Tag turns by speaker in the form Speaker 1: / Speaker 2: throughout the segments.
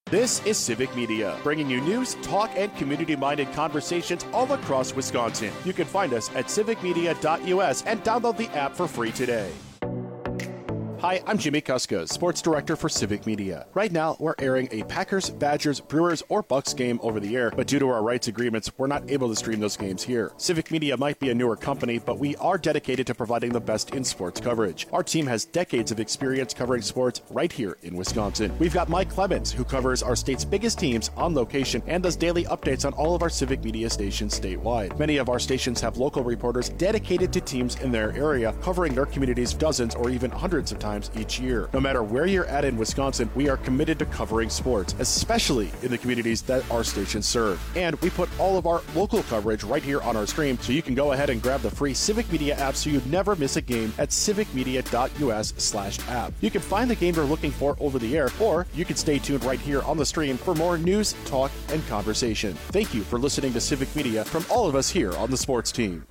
Speaker 1: This is Civic Media, bringing you news, talk, and community-minded conversations all across Wisconsin. You can find us at civicmedia.us and download the app for free today. Hi, I'm Jimmy Kuska, Sports Director for Civic Media. Right now, we're airing a Packers, Badgers, Brewers, or Bucks game over the air, but due to our rights agreements, we're not able to stream those games here. Civic Media might be a newer company, but we are dedicated to providing the best in sports coverage. Our team has decades of experience covering sports right here in Wisconsin. We've got Mike Clemens, who covers our state's biggest teams on location and does daily updates on all of our Civic Media stations statewide. Many of our stations have local reporters dedicated to teams in their area, covering their communities dozens or even hundreds of times each year. No matter where you're at in Wisconsin, we are committed to covering sports, especially in the communities that our stations serve. And we put all of our local coverage right here on our stream, so you can go ahead and grab the free Civic Media app so you never miss a game at civicmedia.us/app. You can find the game you're looking for over the air, or you can stay tuned right here on the stream for more news, talk, and conversation. Thank you for listening to Civic Media from all of us here on the sports team.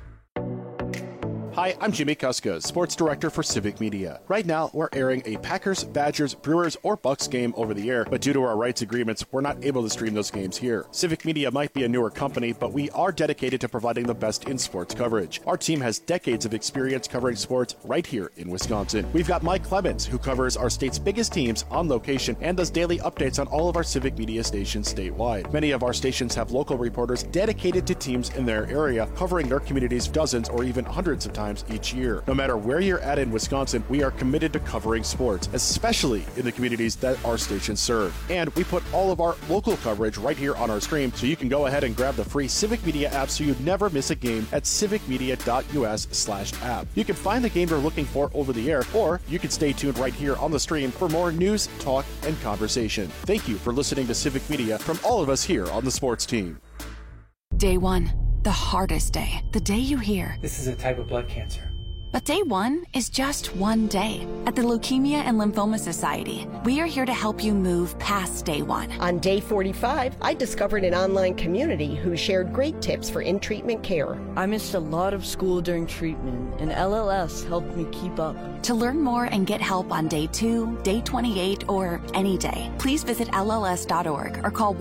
Speaker 1: Hi, I'm Jimmy Kuska, Sports Director for Civic Media. Right now, we're airing a Packers, Badgers, Brewers, or Bucks game over the air, but due to our rights agreements, we're not able to stream those games here. Civic Media might be a newer company, but we are dedicated to providing the best in sports coverage. Our team has decades of experience covering sports right here in Wisconsin. We've got Mike Clemens, who covers our state's biggest teams on location and does daily updates on all of our Civic Media stations statewide. Many of our stations have local reporters dedicated to teams in their area, covering their communities dozens or even hundreds of times each year. No matter where you're at in Wisconsin, we are committed to covering sports, especially in the communities that our stations serve. And we put all of our local coverage right here on our stream, so you can go ahead and grab the free Civic Media app so you never miss a game at civicmedia.us/app. You can find the game you're looking for over the air, or you can stay tuned right here on the stream for more news, talk, and conversation. Thank you for listening to Civic Media from all of us here on the sports team.
Speaker 2: Day one, the hardest day. The day you hear,
Speaker 3: "This is a type of blood cancer."
Speaker 2: But day one is just one day. At the Leukemia and Lymphoma Society, we are here to help you move past day one.
Speaker 4: On day 45, I discovered an online community who shared great tips for in-treatment care.
Speaker 5: I missed a lot of school during treatment, and LLS helped me keep up.
Speaker 2: To learn more and get help on day 2, day 28, or any day, please visit LLS.org or call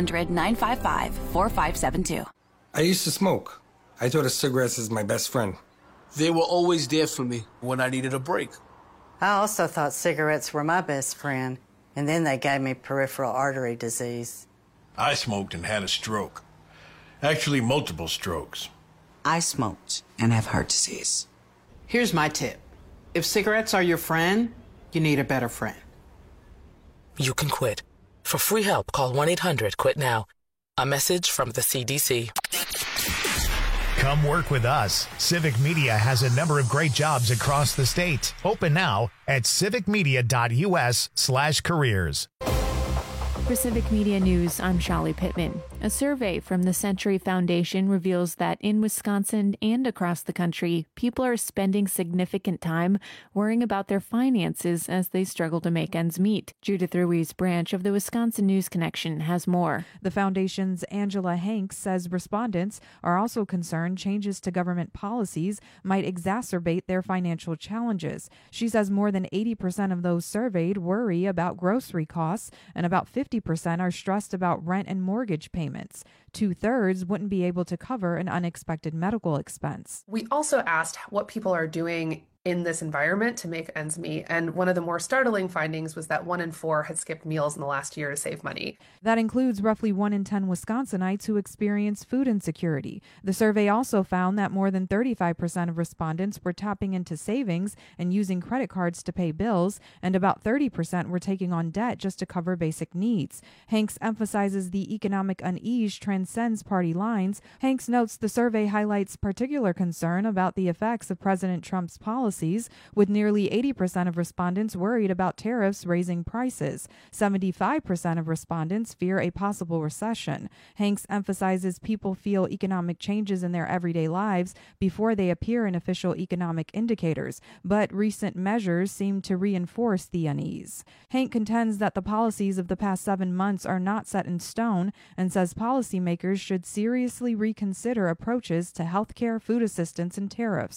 Speaker 2: 1-800-955-4572.
Speaker 6: I used to smoke. I thought of cigarettes as my best friend.
Speaker 7: They were always there for me when I needed a break.
Speaker 8: I also thought cigarettes were my best friend, and then they gave me peripheral artery disease.
Speaker 9: I smoked and had a stroke. Actually, multiple strokes.
Speaker 10: I smoked and have heart disease.
Speaker 11: Here's my tip. If cigarettes are your friend, you need a better friend.
Speaker 12: You can quit. For free help, call 1-800-QUIT-NOW. A message from the CDC.
Speaker 13: Come work with us. Civic Media has a number of great jobs across the state. Open now at civicmedia.us/careers.
Speaker 14: For Civic Media News, I'm Shali Pittman. A survey from the Century Foundation reveals that in Wisconsin and across the country, people are spending significant time worrying about their finances as they struggle to make ends meet. Judith Ruiz branch of the Wisconsin News Connection has more.
Speaker 15: The foundation's Angela Hanks says respondents are also concerned changes to government policies might exacerbate their financial challenges. She says more than 80% of those surveyed worry about grocery costs, and about 50% are stressed about rent and mortgage payments. 2/3 wouldn't be able to cover an unexpected medical expense.
Speaker 16: We also asked what people are doing in this environment to make ends meet. And one of the more startling findings was that 1 in 4 had skipped meals in the last year to save money.
Speaker 15: That includes roughly 1 in 10 Wisconsinites who experience food insecurity. The survey also found that more than 35% of respondents were tapping into savings and using credit cards to pay bills, and about 30% were taking on debt just to cover basic needs. Hanks emphasizes the economic unease transcends party lines. Hanks notes the survey highlights particular concern about the effects of President Trump's policies, with nearly 80% of respondents worried about tariffs raising prices. 75% of respondents fear a possible recession. Hanks emphasizes people feel economic changes in their everyday lives before they appear in official economic indicators, but recent measures seem to reinforce the unease. Hank contends that the policies of the past 7 months are not set in stone and says policymakers should seriously reconsider approaches to health care, food assistance, and tariffs.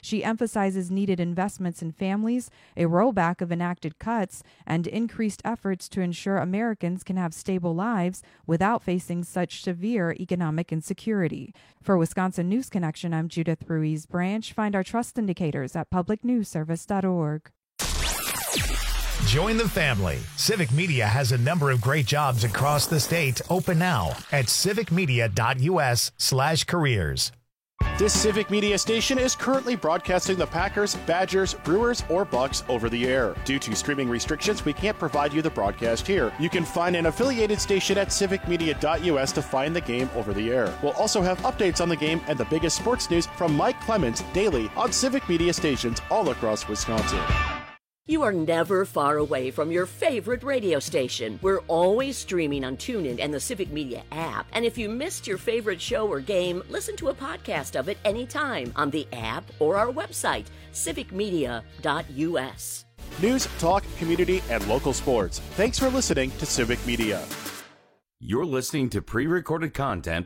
Speaker 15: She emphasizes needed investments in families, a rollback of enacted cuts, and increased efforts to ensure Americans can have stable lives without facing such severe economic insecurity. For Wisconsin News Connection, I'm Judith Ruiz Branch. Find our trust indicators at publicnewsservice.org.
Speaker 13: Join the family. Civic Media has a number of great jobs across the state open now at civicmedia.us/careers.
Speaker 1: This Civic Media station is currently broadcasting the Packers, Badgers, Brewers, or Bucks over the air. Due to streaming restrictions, we can't provide you the broadcast here. You can find an affiliated station at civicmedia.us to find the game over the air. We'll also have updates on the game and the biggest sports news from Mike Clemens daily on Civic Media stations all across Wisconsin.
Speaker 3: You are never far away from your favorite radio station. We're always streaming on TuneIn and the Civic Media app. And if you missed your favorite show or game, listen to a podcast of it anytime on the app or our website, civicmedia.us.
Speaker 1: News, talk, community, and local sports. Thanks for listening to Civic Media.
Speaker 17: You're listening to pre-recorded content.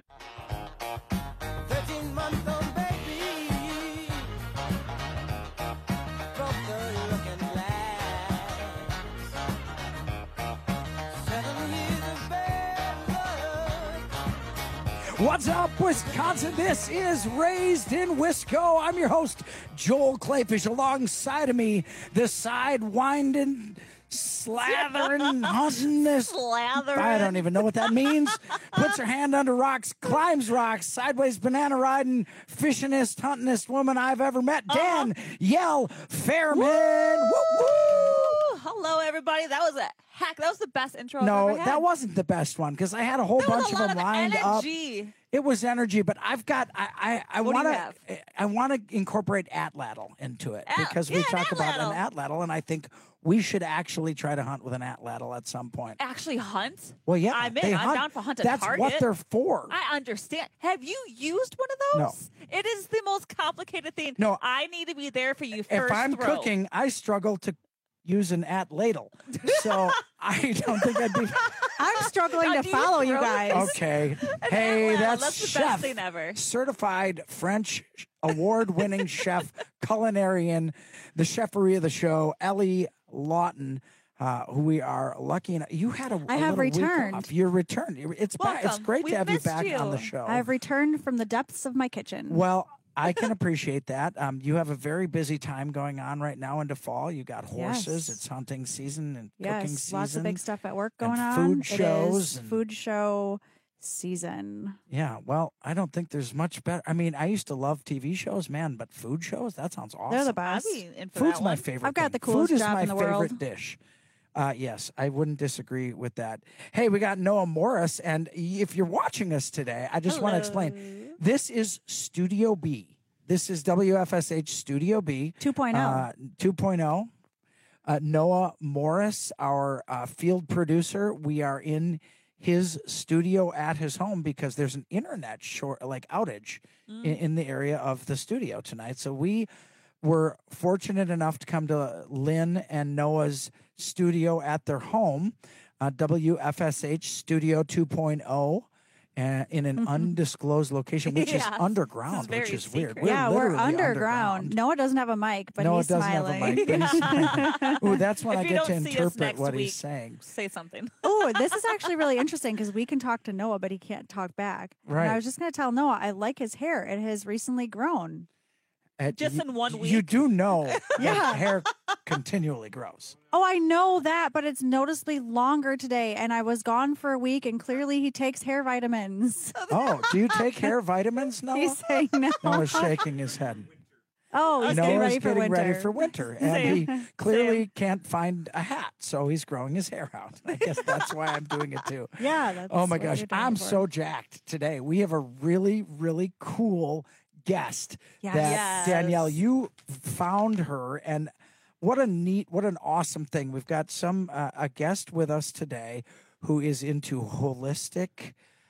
Speaker 18: What's up, Wisconsin? This is Raised in Wisco. I'm your host, Joel Clayfish. Alongside of me, the sidewinding, slathering, huntingest.
Speaker 19: Slathering.
Speaker 18: I don't even know what that means. Puts her hand under rocks, climbs rocks, sideways banana riding, fishingest, huntingest woman I've ever met. Dan Yell Fairman. Woo! Woo!
Speaker 19: Hello, everybody. That was a heck. That was the best intro I've
Speaker 18: No,
Speaker 19: ever had.
Speaker 18: that wasn't the best one because I had a whole bunch of them lined
Speaker 19: energy.
Speaker 18: up. It was energy, but I've got I
Speaker 19: What do you
Speaker 18: want
Speaker 19: have?
Speaker 18: to I want to incorporate atlatl into it because we talk about an atlatl, and I think we should actually try to hunt with an atlatl at some point.
Speaker 19: Actually hunt?
Speaker 18: Well, yeah,
Speaker 19: I'm
Speaker 18: they
Speaker 19: in. I'm
Speaker 18: hunt.
Speaker 19: down for hunt a
Speaker 18: That's
Speaker 19: target.
Speaker 18: what they're for.
Speaker 19: I understand. Have you used one of those?
Speaker 18: No.
Speaker 19: It is the most complicated thing.
Speaker 18: No.
Speaker 19: I need to be there for you first.
Speaker 18: If I'm
Speaker 19: throw.
Speaker 18: cooking, I struggle to use an ladle, so I don't think I'd be.
Speaker 20: I'm struggling to follow you guys.
Speaker 18: Okay. Hey, that's
Speaker 19: the
Speaker 18: chef,
Speaker 19: best thing ever.
Speaker 18: certified French award-winning chef, culinarian, the chefery of the show, Ellie Lawton, who we are lucky enough. You had
Speaker 20: I have
Speaker 18: little week
Speaker 20: returned.
Speaker 18: off. You're returned. It's back. It's
Speaker 19: Welcome.
Speaker 18: great
Speaker 19: We
Speaker 18: to have you
Speaker 19: missed
Speaker 18: back
Speaker 19: you.
Speaker 18: on the show.
Speaker 20: I have returned from the depths of my kitchen.
Speaker 18: Well, I can appreciate that. You have a very busy time going on right now into fall. You got horses.
Speaker 20: Yes.
Speaker 18: It's hunting season and
Speaker 20: Yes,
Speaker 18: cooking season.
Speaker 20: lots of big stuff at work going
Speaker 18: and
Speaker 20: on.
Speaker 18: food shows
Speaker 20: It is
Speaker 18: and-
Speaker 20: food show season.
Speaker 18: Yeah, well, I don't think there's much better. I mean, I used to love TV shows, man, but food shows, that sounds awesome.
Speaker 20: They're the
Speaker 19: I'd
Speaker 20: best.
Speaker 19: be in for
Speaker 18: Food's
Speaker 19: that
Speaker 18: my
Speaker 19: one.
Speaker 18: favorite
Speaker 20: I've got
Speaker 18: thing.
Speaker 20: the coolest
Speaker 18: Food is
Speaker 20: job
Speaker 18: my
Speaker 20: in the
Speaker 18: favorite
Speaker 20: world.
Speaker 18: dish. Yes, I wouldn't disagree with that. Hey, we got Noah Morris, and if you're watching us today, I just want to explain. This is Studio B. This is WFSH Studio B
Speaker 20: 2.0.
Speaker 18: 2.0. Noah Morris, our field producer. We are in his studio at his home because there's an internet outage in the area of the studio tonight. So we were fortunate enough to come to Lynn and Noah's studio at their home, WFSH Studio 2.0. In an undisclosed location, which is underground, which is weird.
Speaker 20: Yeah, we're
Speaker 18: literally
Speaker 20: underground. Noah doesn't have a mic, but
Speaker 18: Noah
Speaker 20: he's
Speaker 18: doesn't
Speaker 20: smiling.
Speaker 18: have a mic, but he's smiling. Ooh, that's when
Speaker 19: If
Speaker 18: I
Speaker 19: you
Speaker 18: get to
Speaker 19: don't see us
Speaker 18: interpret
Speaker 19: next
Speaker 18: what
Speaker 19: week,
Speaker 18: he's saying.
Speaker 19: Say something.
Speaker 20: Oh, this is actually really interesting because we can talk to Noah, but he can't talk back.
Speaker 18: Right.
Speaker 20: And I was just going to tell Noah, I like his hair. It has recently grown.
Speaker 19: Just in 1 week.
Speaker 18: You do know
Speaker 20: Yeah.
Speaker 18: that hair continually grows.
Speaker 20: Oh, I know that, but it's noticeably longer today. And I was gone for a week, and clearly he takes hair vitamins.
Speaker 18: Oh, do you take hair vitamins, Noah?
Speaker 20: He's saying no.
Speaker 18: Noah's shaking his head.
Speaker 20: Oh, he's getting
Speaker 18: Noah's
Speaker 20: ready for
Speaker 18: getting
Speaker 20: winter.
Speaker 18: ready for winter, and he clearly can't find a hat, so he's growing his hair out. I guess that's why I'm doing it too.
Speaker 20: Yeah. That's
Speaker 18: Oh my
Speaker 20: what
Speaker 18: gosh,
Speaker 20: you're doing
Speaker 18: I'm
Speaker 20: it for.
Speaker 18: so jacked today. We have a really, really cool guest
Speaker 20: Yes.
Speaker 18: that
Speaker 19: Yes.
Speaker 18: Danielle, you found her, and what an awesome thing. We've got a guest with us today who is into holistic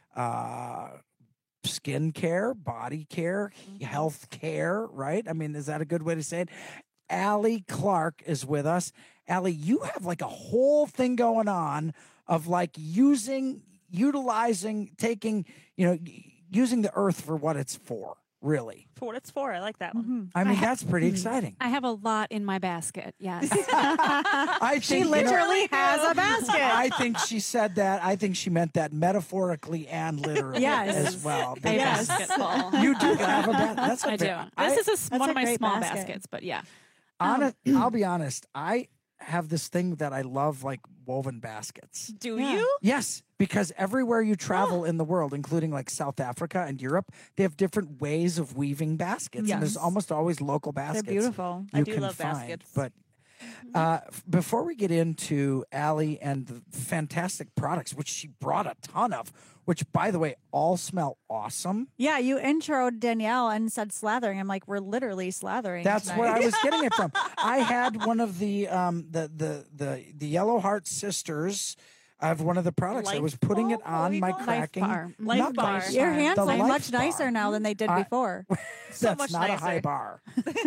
Speaker 18: skin care, body care, health care, right? I mean, is that a good way to say it? Allie Clark is with us. Allie, you have like a whole thing going on of like utilizing, taking, using the earth for what it's for, really.
Speaker 19: For what it's for, I like that one.
Speaker 18: I mean, that's pretty exciting.
Speaker 21: I have a lot in my basket. Yes.
Speaker 18: I
Speaker 20: She
Speaker 18: think,
Speaker 20: literally has a basket.
Speaker 18: I think she said that. I think she meant that metaphorically and literally as well.
Speaker 21: A basket full.
Speaker 18: You do have a basket. That's a
Speaker 21: I do.
Speaker 18: fair-
Speaker 21: This is one
Speaker 20: a
Speaker 21: of my
Speaker 20: great
Speaker 21: small
Speaker 20: basket.
Speaker 21: baskets, but yeah.
Speaker 18: I'll be honest. I have this thing that I love, like woven baskets.
Speaker 19: Do you?
Speaker 18: Yes, because everywhere you travel in the world, including like South Africa and Europe, they have different ways of weaving baskets. And there's
Speaker 20: Yes.
Speaker 18: almost always local baskets.
Speaker 20: They're beautiful.
Speaker 18: You
Speaker 19: I do
Speaker 18: can
Speaker 19: love
Speaker 18: find.
Speaker 19: baskets.
Speaker 18: But before we get into Allie and the fantastic products, which she brought a ton of, which, by the way, all smell awesome.
Speaker 20: Yeah, you introed Danielle and said slathering. I'm like, we're literally slathering.
Speaker 18: That's
Speaker 20: tonight.
Speaker 18: where I was getting it from. I had one of the Yellow Heart Sisters. I have one of the products. I was putting it on my cracking
Speaker 19: Life Bar.
Speaker 18: knuckles.
Speaker 20: Your hands
Speaker 18: The
Speaker 20: look
Speaker 18: Life
Speaker 20: much
Speaker 18: Bar.
Speaker 20: nicer now than they did before.
Speaker 18: That's
Speaker 19: much
Speaker 18: not a
Speaker 19: nicer.
Speaker 18: high bar.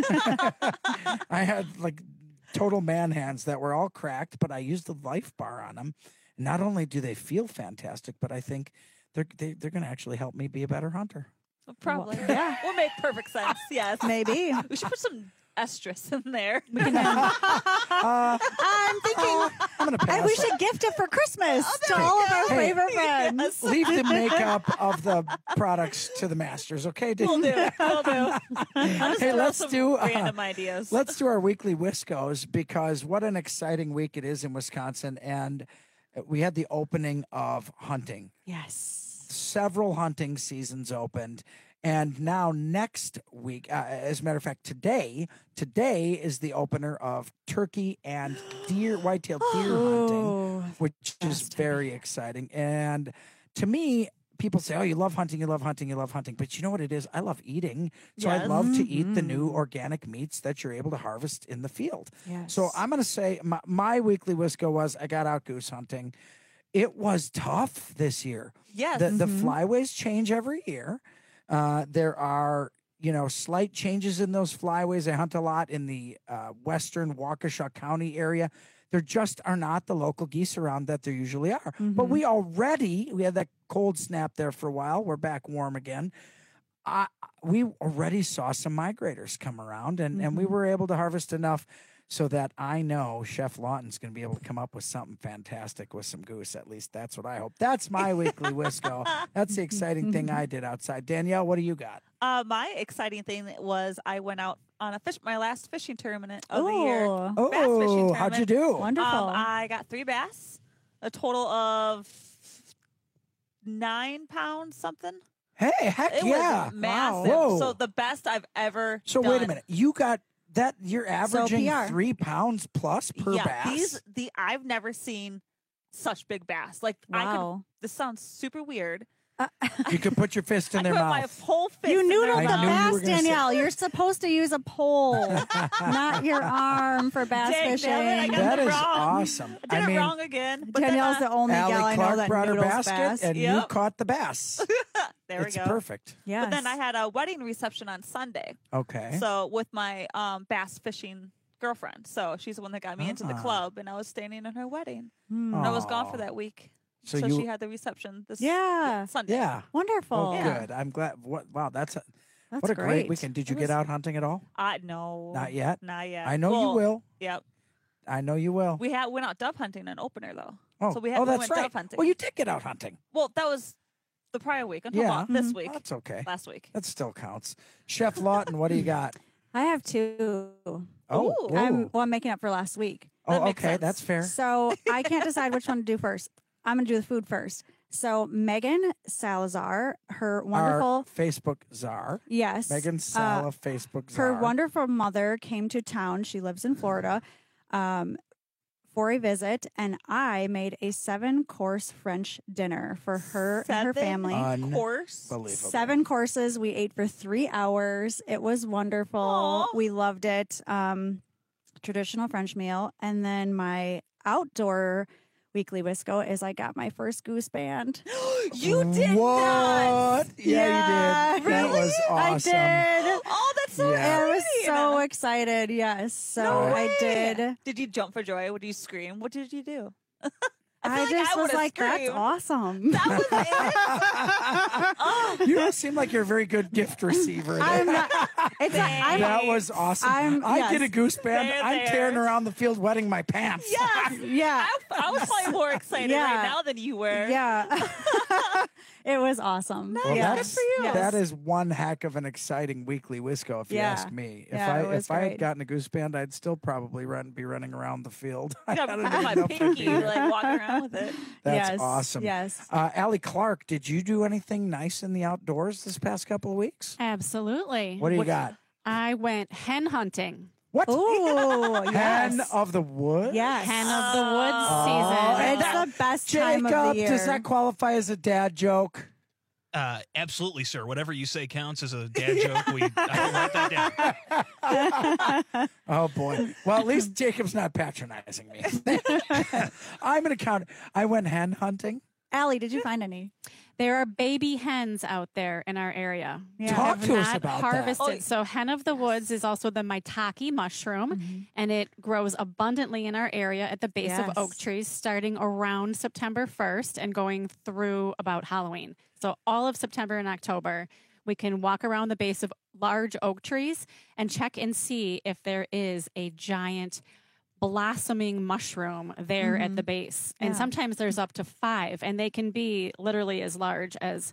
Speaker 18: I had like total man hands that were all cracked, but I used the Life Bar on them. Not only do they feel fantastic, but I think they're going to actually help me be a better hunter.
Speaker 19: Probably.
Speaker 20: Yeah.
Speaker 19: Will make perfect sense. Yes.
Speaker 20: Maybe.
Speaker 19: We should put some estrus in there.
Speaker 20: We can, I'm thinking
Speaker 18: I'm going to pass.
Speaker 20: we should gift it for Christmas to all of our favorite friends.
Speaker 18: Leave the makeup of the products to the masters, okay?
Speaker 19: We'll do. We'll do. I'll just
Speaker 18: Hey,
Speaker 19: throw
Speaker 18: let's
Speaker 19: some
Speaker 18: do
Speaker 19: random ideas.
Speaker 18: Let's do our weekly Wiscos, because what an exciting week it is in Wisconsin, and we had the opening of hunting.
Speaker 20: Yes.
Speaker 18: Several hunting seasons opened. And now next week, as a matter of fact, today is the opener of turkey and white-tailed deer hunting, which is very exciting. And to me, people say, oh, you love hunting, you love hunting, you love hunting. But you know what it is? I love eating. So I love to eat the new organic meats that you're able to harvest in the field.
Speaker 20: Yes.
Speaker 18: So I'm going to say my weekly Wisco was I got out goose hunting. It was tough this year.
Speaker 19: Yes.
Speaker 18: The flyways change every year. There are, slight changes in those flyways. I hunt a lot in the western Waukesha County area. There just are not the local geese around that there usually are. But we had that cold snap there for a while. We're back warm again. We already saw some migrators come around, and we were able to harvest enough so that I know Chef Lawton's going to be able to come up with something fantastic with some goose. At least that's what I hope. That's my weekly Wisco. That's the exciting thing I did outside. Danielle, what do you got?
Speaker 19: My exciting thing was I went out on my last fishing tournament of the year.
Speaker 20: Oh.
Speaker 19: Bass fishing tournament.
Speaker 18: How'd you do?
Speaker 20: Wonderful.
Speaker 19: I got 3 bass, a total of 9 pounds something.
Speaker 18: Hey, heck
Speaker 19: It
Speaker 18: yeah.
Speaker 19: was massive.
Speaker 18: Whoa.
Speaker 19: So the best I've ever
Speaker 18: So
Speaker 19: done.
Speaker 18: wait a minute. You got that you're averaging
Speaker 20: PR.
Speaker 18: 3 pounds plus per bass?
Speaker 19: I've never seen such big bass. Like
Speaker 20: Wow.
Speaker 19: this sounds super weird.
Speaker 18: You could put your fist in
Speaker 19: I
Speaker 18: their
Speaker 19: put
Speaker 18: mouth.
Speaker 19: my whole fist
Speaker 20: You
Speaker 19: in their
Speaker 20: noodled the
Speaker 18: I knew you
Speaker 19: mouth.
Speaker 18: were
Speaker 20: bass,
Speaker 18: gonna say-
Speaker 20: Danielle. You're supposed to use a pole, not your arm for bass
Speaker 19: Dang,
Speaker 20: fishing.
Speaker 19: damn it, I got
Speaker 18: That
Speaker 19: it
Speaker 18: is
Speaker 19: wrong.
Speaker 18: awesome.
Speaker 19: I did it wrong again. But
Speaker 20: Danielle's
Speaker 19: then,
Speaker 20: the only gal
Speaker 18: Allie
Speaker 20: I know
Speaker 18: Clark
Speaker 20: that
Speaker 18: brought her
Speaker 20: noodles
Speaker 18: basket,
Speaker 20: bass.
Speaker 18: and you
Speaker 19: Yep.
Speaker 18: caught the bass.
Speaker 19: there
Speaker 18: It's
Speaker 19: we go.
Speaker 18: perfect.
Speaker 20: Yes.
Speaker 19: But then I had a wedding reception on Sunday.
Speaker 18: Okay.
Speaker 19: So with my bass fishing girlfriend. So she's the one that got me into the
Speaker 18: Ah.
Speaker 19: club, and I was standing in her wedding.
Speaker 20: Hmm.
Speaker 19: And I was gone
Speaker 18: Aw.
Speaker 19: for that week.
Speaker 18: So
Speaker 19: So,
Speaker 18: you-
Speaker 19: she had the reception this
Speaker 20: Yeah.
Speaker 19: Sunday.
Speaker 18: Yeah.
Speaker 20: Wonderful.
Speaker 18: Oh,
Speaker 19: Yeah.
Speaker 18: good. I'm glad. Wow, that's
Speaker 20: That's
Speaker 18: what a great
Speaker 20: great.
Speaker 18: weekend. Did you
Speaker 19: It
Speaker 18: get
Speaker 19: was-
Speaker 18: out hunting at all?
Speaker 19: No.
Speaker 18: Not yet?
Speaker 19: Not yet.
Speaker 18: I know you
Speaker 19: Well,
Speaker 18: will.
Speaker 19: Yep.
Speaker 18: I know you will.
Speaker 19: We went out dove hunting an opener though.
Speaker 18: Oh,
Speaker 19: So we
Speaker 18: that's
Speaker 19: went
Speaker 18: right.
Speaker 19: dove hunting.
Speaker 18: Well, you did get out hunting.
Speaker 19: Well, that was the prior week. I'm talking
Speaker 18: Yeah.
Speaker 19: about this week.
Speaker 18: That's okay.
Speaker 19: Last week.
Speaker 18: That still counts. Chef Lawton, what do you got?
Speaker 20: I have 2.
Speaker 18: Oh,
Speaker 19: Ooh.
Speaker 18: whoa.
Speaker 20: I'm making up for last week.
Speaker 19: That
Speaker 18: Oh,
Speaker 19: makes
Speaker 18: okay.
Speaker 19: sense.
Speaker 18: That's fair.
Speaker 20: So I can't decide which one to do first. I'm going to do the food first. So Megan Salazar, her wonderful
Speaker 18: Our Facebook czar.
Speaker 20: yes,
Speaker 18: Megan Sala, Facebook
Speaker 20: her
Speaker 18: czar.
Speaker 20: wonderful mother came to town. She lives in Florida for a visit, and I made a 7-course French dinner for her and her
Speaker 19: 7
Speaker 20: family.
Speaker 19: course.
Speaker 18: Unbelievable.
Speaker 20: 7 courses. We ate for 3 hours. It was wonderful.
Speaker 19: Aw.
Speaker 20: We loved it. Traditional French meal. And then my outdoor weekly Wisco is I got my first goose band.
Speaker 19: You did
Speaker 18: What?
Speaker 19: not.
Speaker 18: Yeah, you did. That was awesome.
Speaker 20: I did.
Speaker 19: Oh, that's so
Speaker 18: Yeah.
Speaker 20: I was
Speaker 19: exciting.
Speaker 20: so excited. Yes. So
Speaker 19: No
Speaker 20: I
Speaker 19: way.
Speaker 20: did.
Speaker 19: Did you jump for joy? Would you scream? What did you do?
Speaker 20: I just was like, that's awesome.
Speaker 18: You don't seem like you're a very good gift receiver.
Speaker 20: I'm not.
Speaker 18: That was awesome. I get a goose band. I'm tearing around the field wetting my pants.
Speaker 19: Yes.
Speaker 20: Yeah.
Speaker 19: I was probably more excited right now than you were.
Speaker 20: Yeah. It was awesome.
Speaker 18: Well,
Speaker 20: Yeah.
Speaker 18: that's,
Speaker 20: Good for you.
Speaker 18: that is one heck of an exciting weekly Wisco, if you ask me. If I had gotten a goose band, I'd still probably be running around the field.
Speaker 19: I don't have my pinky, like walking around with it.
Speaker 18: That's awesome.
Speaker 20: Yes.
Speaker 18: Allie Clark, did you do anything nice in the outdoors this past couple of weeks?
Speaker 21: Absolutely.
Speaker 18: What do you got?
Speaker 21: I went hen hunting.
Speaker 18: What?
Speaker 20: Oh,
Speaker 18: Hen
Speaker 20: yes.
Speaker 18: of the Woods?
Speaker 20: Yes.
Speaker 21: Hen of the Woods season.
Speaker 20: It's the best time of the
Speaker 18: Jacob,
Speaker 20: year.
Speaker 18: does that qualify as a dad joke?
Speaker 4: Absolutely, sir. Whatever you say counts as a dad joke. I can write that down.
Speaker 18: Oh, boy. Well, at least Jacob's not patronizing me. I'm going to count. I went hen hunting.
Speaker 20: Allie, did you find any?
Speaker 21: There are baby hens out there in our area.
Speaker 20: Yeah.
Speaker 18: Talk
Speaker 21: Have
Speaker 18: to us
Speaker 21: not
Speaker 18: about
Speaker 21: harvested.
Speaker 18: that.
Speaker 21: So hen of the woods is also the maitake mushroom, and it grows abundantly in our area at the base of oak trees, starting around September 1st and going through about Halloween. So all of September and October, we can walk around the base of large oak trees and check and see if there is a giant blossoming mushroom there at the base. And sometimes there's up to 5, and they can be literally as large as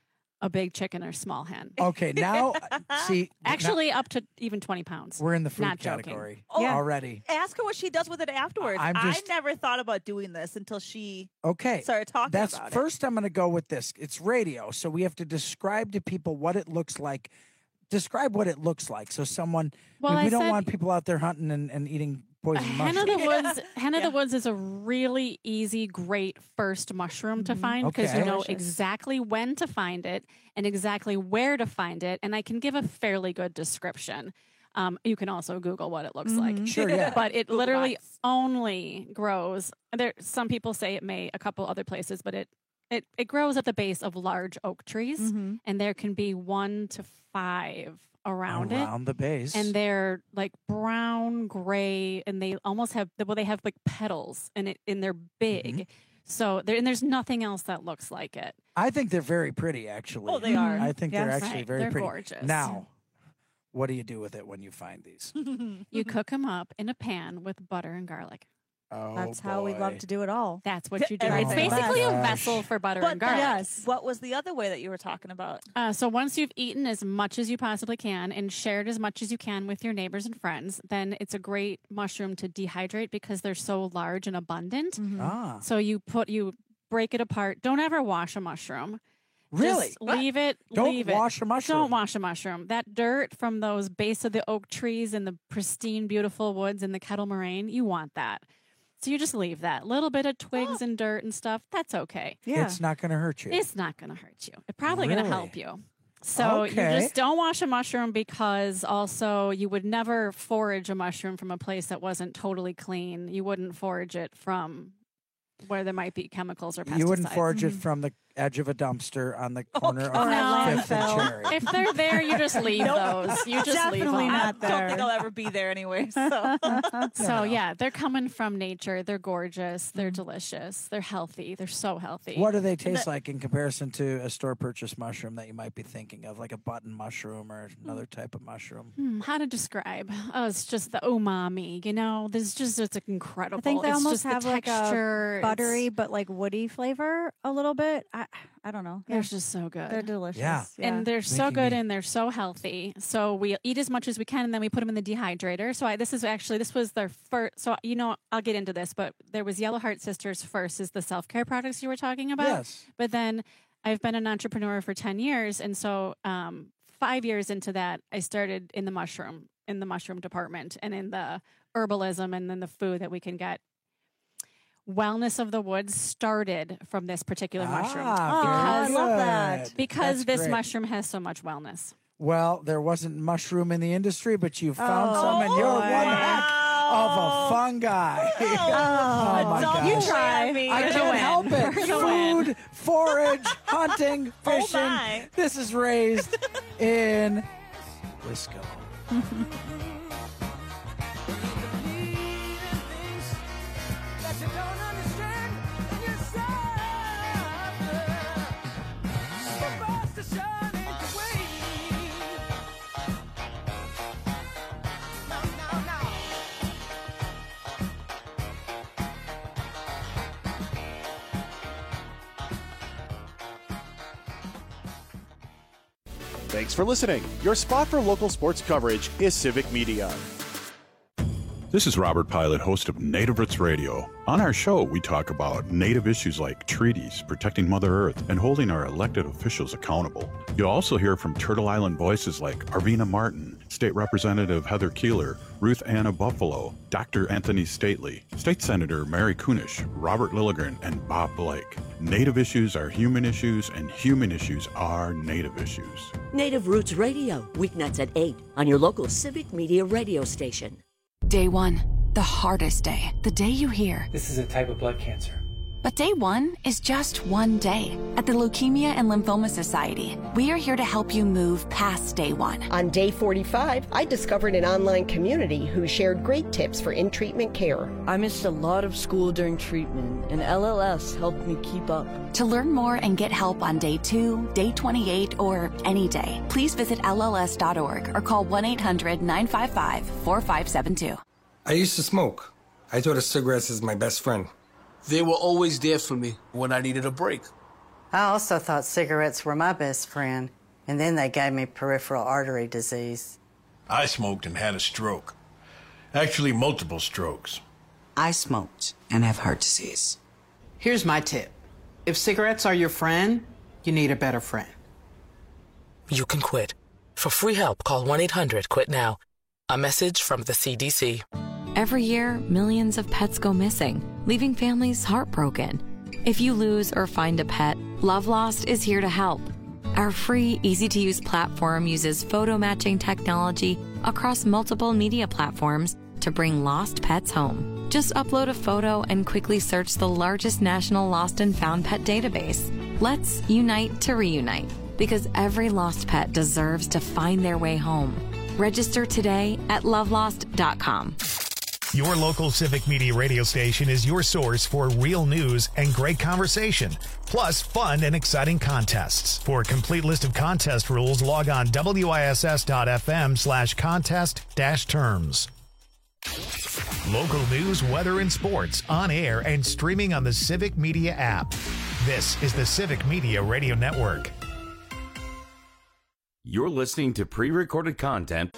Speaker 21: a big chicken or small hen.
Speaker 18: Okay, now, see.
Speaker 21: Actually, up to even 20 pounds.
Speaker 18: We're in the food
Speaker 21: Not
Speaker 18: category
Speaker 21: joking.
Speaker 18: already.
Speaker 19: Ask her what she does with it afterwards. I never thought about doing this until she started talking about it.
Speaker 18: First, I'm going to go with this. It's radio, so we have to describe to people what it looks like. Describe what it looks like. So someone, we don't want people out there hunting and eating poison
Speaker 21: Hen of
Speaker 18: mushrooms.
Speaker 21: the Woods. Hen of the Woods is a really easy, great first mushroom to find because you know exactly when to find it and exactly where to find it. And I can give a fairly good description. You can also Google what it looks like.
Speaker 18: Sure, yeah.
Speaker 21: But it literally only grows. There, some people say it may a couple other places, but it grows at the base of large oak trees, and there can be 1 to 5 around
Speaker 18: the base,
Speaker 21: and they're like brown gray, and they almost have they have like petals, and they're big. So there's nothing else that looks like it.
Speaker 18: I think they're very pretty, actually.
Speaker 21: Oh, they are.
Speaker 18: I think they're actually very
Speaker 21: they're
Speaker 18: pretty.
Speaker 21: Gorgeous.
Speaker 18: Now, what do you do with it when you find these?
Speaker 21: You cook them up in a pan with butter and garlic.
Speaker 18: Oh,
Speaker 20: That's how we love to do it all.
Speaker 21: That's what you do.
Speaker 19: Oh
Speaker 21: It's
Speaker 19: my
Speaker 21: basically a
Speaker 18: gosh.
Speaker 21: vessel for butter and garlic.
Speaker 20: Yes.
Speaker 19: What was the other way that you were talking about?
Speaker 21: So once you've eaten as much as you possibly can and shared as much as you can with your neighbors and friends, then it's a great mushroom to dehydrate because they're so large and abundant.
Speaker 18: Ah.
Speaker 21: So you break it apart. Don't ever wash a mushroom.
Speaker 18: Really?
Speaker 21: Just leave it.
Speaker 18: Don't
Speaker 21: leave
Speaker 18: wash
Speaker 21: it.
Speaker 18: a mushroom.
Speaker 21: Don't wash a mushroom. That dirt from those base of the oak trees and the pristine, beautiful woods in the Kettle Moraine, you want that. So you just leave that. Little bit of twigs and dirt and stuff, that's okay.
Speaker 20: Yeah.
Speaker 18: It's not going to hurt you.
Speaker 21: It's not going to hurt you. It's probably going to help you. So you
Speaker 18: Okay.
Speaker 21: just don't wash a mushroom because also you would never forage a mushroom from a place that wasn't totally clean. You wouldn't forage it from where there might be chemicals or pesticides.
Speaker 18: You wouldn't forage it from the edge of a dumpster on the corner of
Speaker 21: no.
Speaker 18: Fifth and Cherry.
Speaker 21: If they're there, you just leave those. You just leave them.
Speaker 19: I don't think I'll ever be there anyway. So,
Speaker 21: So yeah, they're coming from nature. They're gorgeous. They're delicious. They're healthy. They're so healthy.
Speaker 18: What do they taste like in comparison to a store-purchased mushroom that you might be thinking of, like a button mushroom or another type of mushroom?
Speaker 21: How to describe? Oh, it's just the umami. You know, it's incredible.
Speaker 20: I think they
Speaker 21: it's
Speaker 20: almost
Speaker 21: just
Speaker 20: have
Speaker 21: the
Speaker 20: like
Speaker 21: texture.
Speaker 20: a buttery but like woody flavor a little bit. I don't know.
Speaker 21: They're just so good.
Speaker 20: They're delicious.
Speaker 18: Yeah.
Speaker 21: And they're so good and they're so healthy. So we eat as much as we can and then we put them in the dehydrator. So this was their first. So, I'll get into this, but there was Yellow Heart Sisters first is the self-care products you were talking about.
Speaker 18: Yes.
Speaker 21: But then I've been an entrepreneur for 10 years. And so 5 years into that, I started in the mushroom department and in the herbalism and then the food that we can get. Wellness of the Woods started from this particular mushroom.
Speaker 20: I love that.
Speaker 21: Because
Speaker 18: That's
Speaker 21: this
Speaker 18: great.
Speaker 21: mushroom has so much wellness.
Speaker 18: Well, there wasn't mushroom in the industry, but you found some, and you're
Speaker 20: boy.
Speaker 18: one heck of a fun guy. Oh, my gosh.
Speaker 20: You try.
Speaker 18: I can't help it. Food, forage, hunting, fishing.
Speaker 19: my.
Speaker 18: This is raised in Wisco.
Speaker 1: Thanks for listening. Your spot for local sports coverage is Civic Media.
Speaker 5: This is Robert Pilot, host of Native Roots Radio. On our show, we talk about Native issues like treaties, protecting Mother Earth, and holding our elected officials accountable. You'll also hear from Turtle Island voices like Arvina Martin, State Representative Heather Keeler, Ruth Anna Buffalo, Dr. Anthony Stately, State Senator Mary Kunish, Robert Lilligren, and Bob Blake. Native issues are human issues, and human issues are Native issues.
Speaker 3: Native Roots Radio, weeknights at 8 on your local Civic Media radio station.
Speaker 2: Day 1, the hardest day, the day you hear.
Speaker 22: This is a type of blood cancer.
Speaker 2: But day 1 is just one day. At the Leukemia and Lymphoma Society, we are here to help you move past day 1.
Speaker 23: On day 45, I discovered an online community who shared great tips for in-treatment care.
Speaker 24: I missed a lot of school during treatment, and LLS helped me keep up.
Speaker 2: To learn more and get help on day 2, day 28, or any day, please visit LLS.org or call 1-800-955-4572.
Speaker 6: I used to smoke. I thought of cigarettes as my best friend.
Speaker 7: They were always there for me when I needed a break.
Speaker 8: I also thought cigarettes were my best friend, and then they gave me peripheral artery disease.
Speaker 9: I smoked and had a stroke. Actually, multiple strokes.
Speaker 10: I smoked and have heart disease.
Speaker 11: Here's my tip. If cigarettes are your friend, you need a better friend.
Speaker 12: You can quit. For free help, call 1-800-QUIT-NOW. A message from the CDC.
Speaker 25: Every year, millions of pets go missing, leaving families heartbroken. If you lose or find a pet, Love Lost is here to help. Our free, easy-to-use platform uses photo matching technology across multiple media platforms to bring lost pets home. Just upload a photo and quickly search the largest national lost and found pet database. Let's unite to reunite, because every lost pet deserves to find their way home. Register today at lovelost.com.
Speaker 13: Your local Civic Media radio station is your source for real news and great conversation, plus fun and exciting contests. For a complete list of contest rules, log on wiss.fm/contest-terms. Local news, weather, and sports on air and streaming on the Civic Media app. This is the Civic Media Radio Network.
Speaker 17: You're listening to pre-recorded content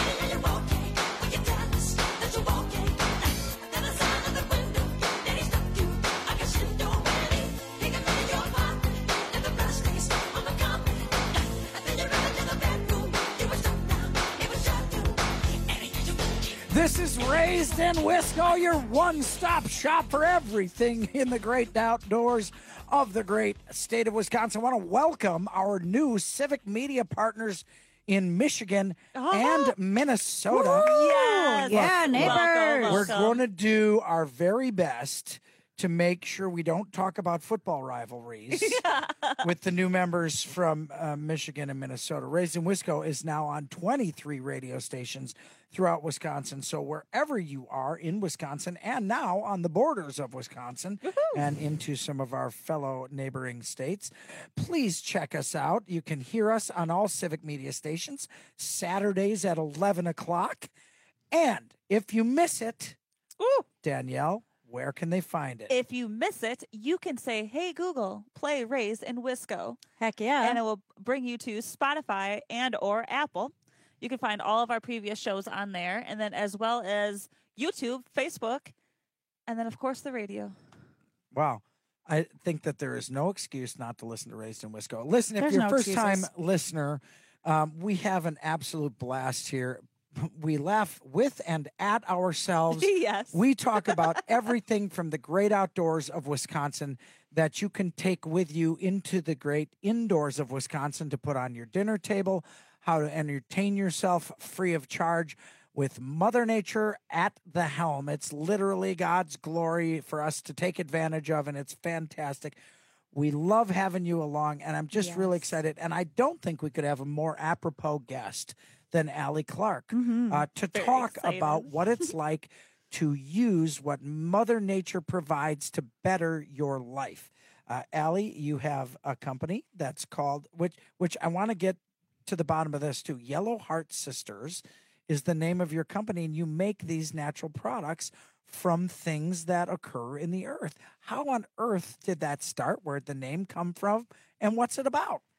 Speaker 18: This is Raised in Wisco, your one-stop shop for everything in the great outdoors of the great state of Wisconsin. I want to welcome our new Civic Media partners in Michigan and Minnesota.
Speaker 20: Yes. Yeah, neighbors.
Speaker 18: We're going to do our very best to make sure we don't talk about football rivalries with the new members from Michigan and Minnesota. Raised in Wisco is now on 23 radio stations throughout Wisconsin. So wherever you are in Wisconsin and now on the borders of Wisconsin and into some of our fellow neighboring states, please check us out. You can hear us on all Civic Media stations Saturdays at 11 o'clock. And if you miss it, Danielle, where can they find it?
Speaker 19: If you miss it, you can say, "Hey Google, play Raised in Wisco."
Speaker 20: Heck yeah.
Speaker 19: And it will bring you to Spotify and or Apple. You can find all of our previous shows on there, and then as well as YouTube, Facebook, and then of course the radio.
Speaker 18: Wow. I think that there is no excuse not to listen to Raised in Wisco. Listen, if
Speaker 20: There's
Speaker 18: you're a
Speaker 20: no
Speaker 18: first-time
Speaker 20: excuses.
Speaker 18: listener, we have an absolute blast here. We laugh with and at ourselves.
Speaker 19: Yes.
Speaker 18: We talk about everything from the great outdoors of Wisconsin that you can take with you into the great indoors of Wisconsin to put on your dinner table, how to entertain yourself free of charge with Mother Nature at the helm. It's literally God's glory for us to take advantage of, and it's fantastic. We love having you along, and I'm just really excited. And I don't think we could have a more apropos guest than Allie Clark to
Speaker 19: Very
Speaker 18: talk
Speaker 19: excited.
Speaker 18: about what it's like to use what Mother Nature provides to better your life. Allie, you have a company that's called, which I want to get to the bottom of this too. Yellow Heart Sisters is the name of your company, and you make these natural products from things that occur in the earth. How on earth did that start? Where'd the name come from? And what's it about?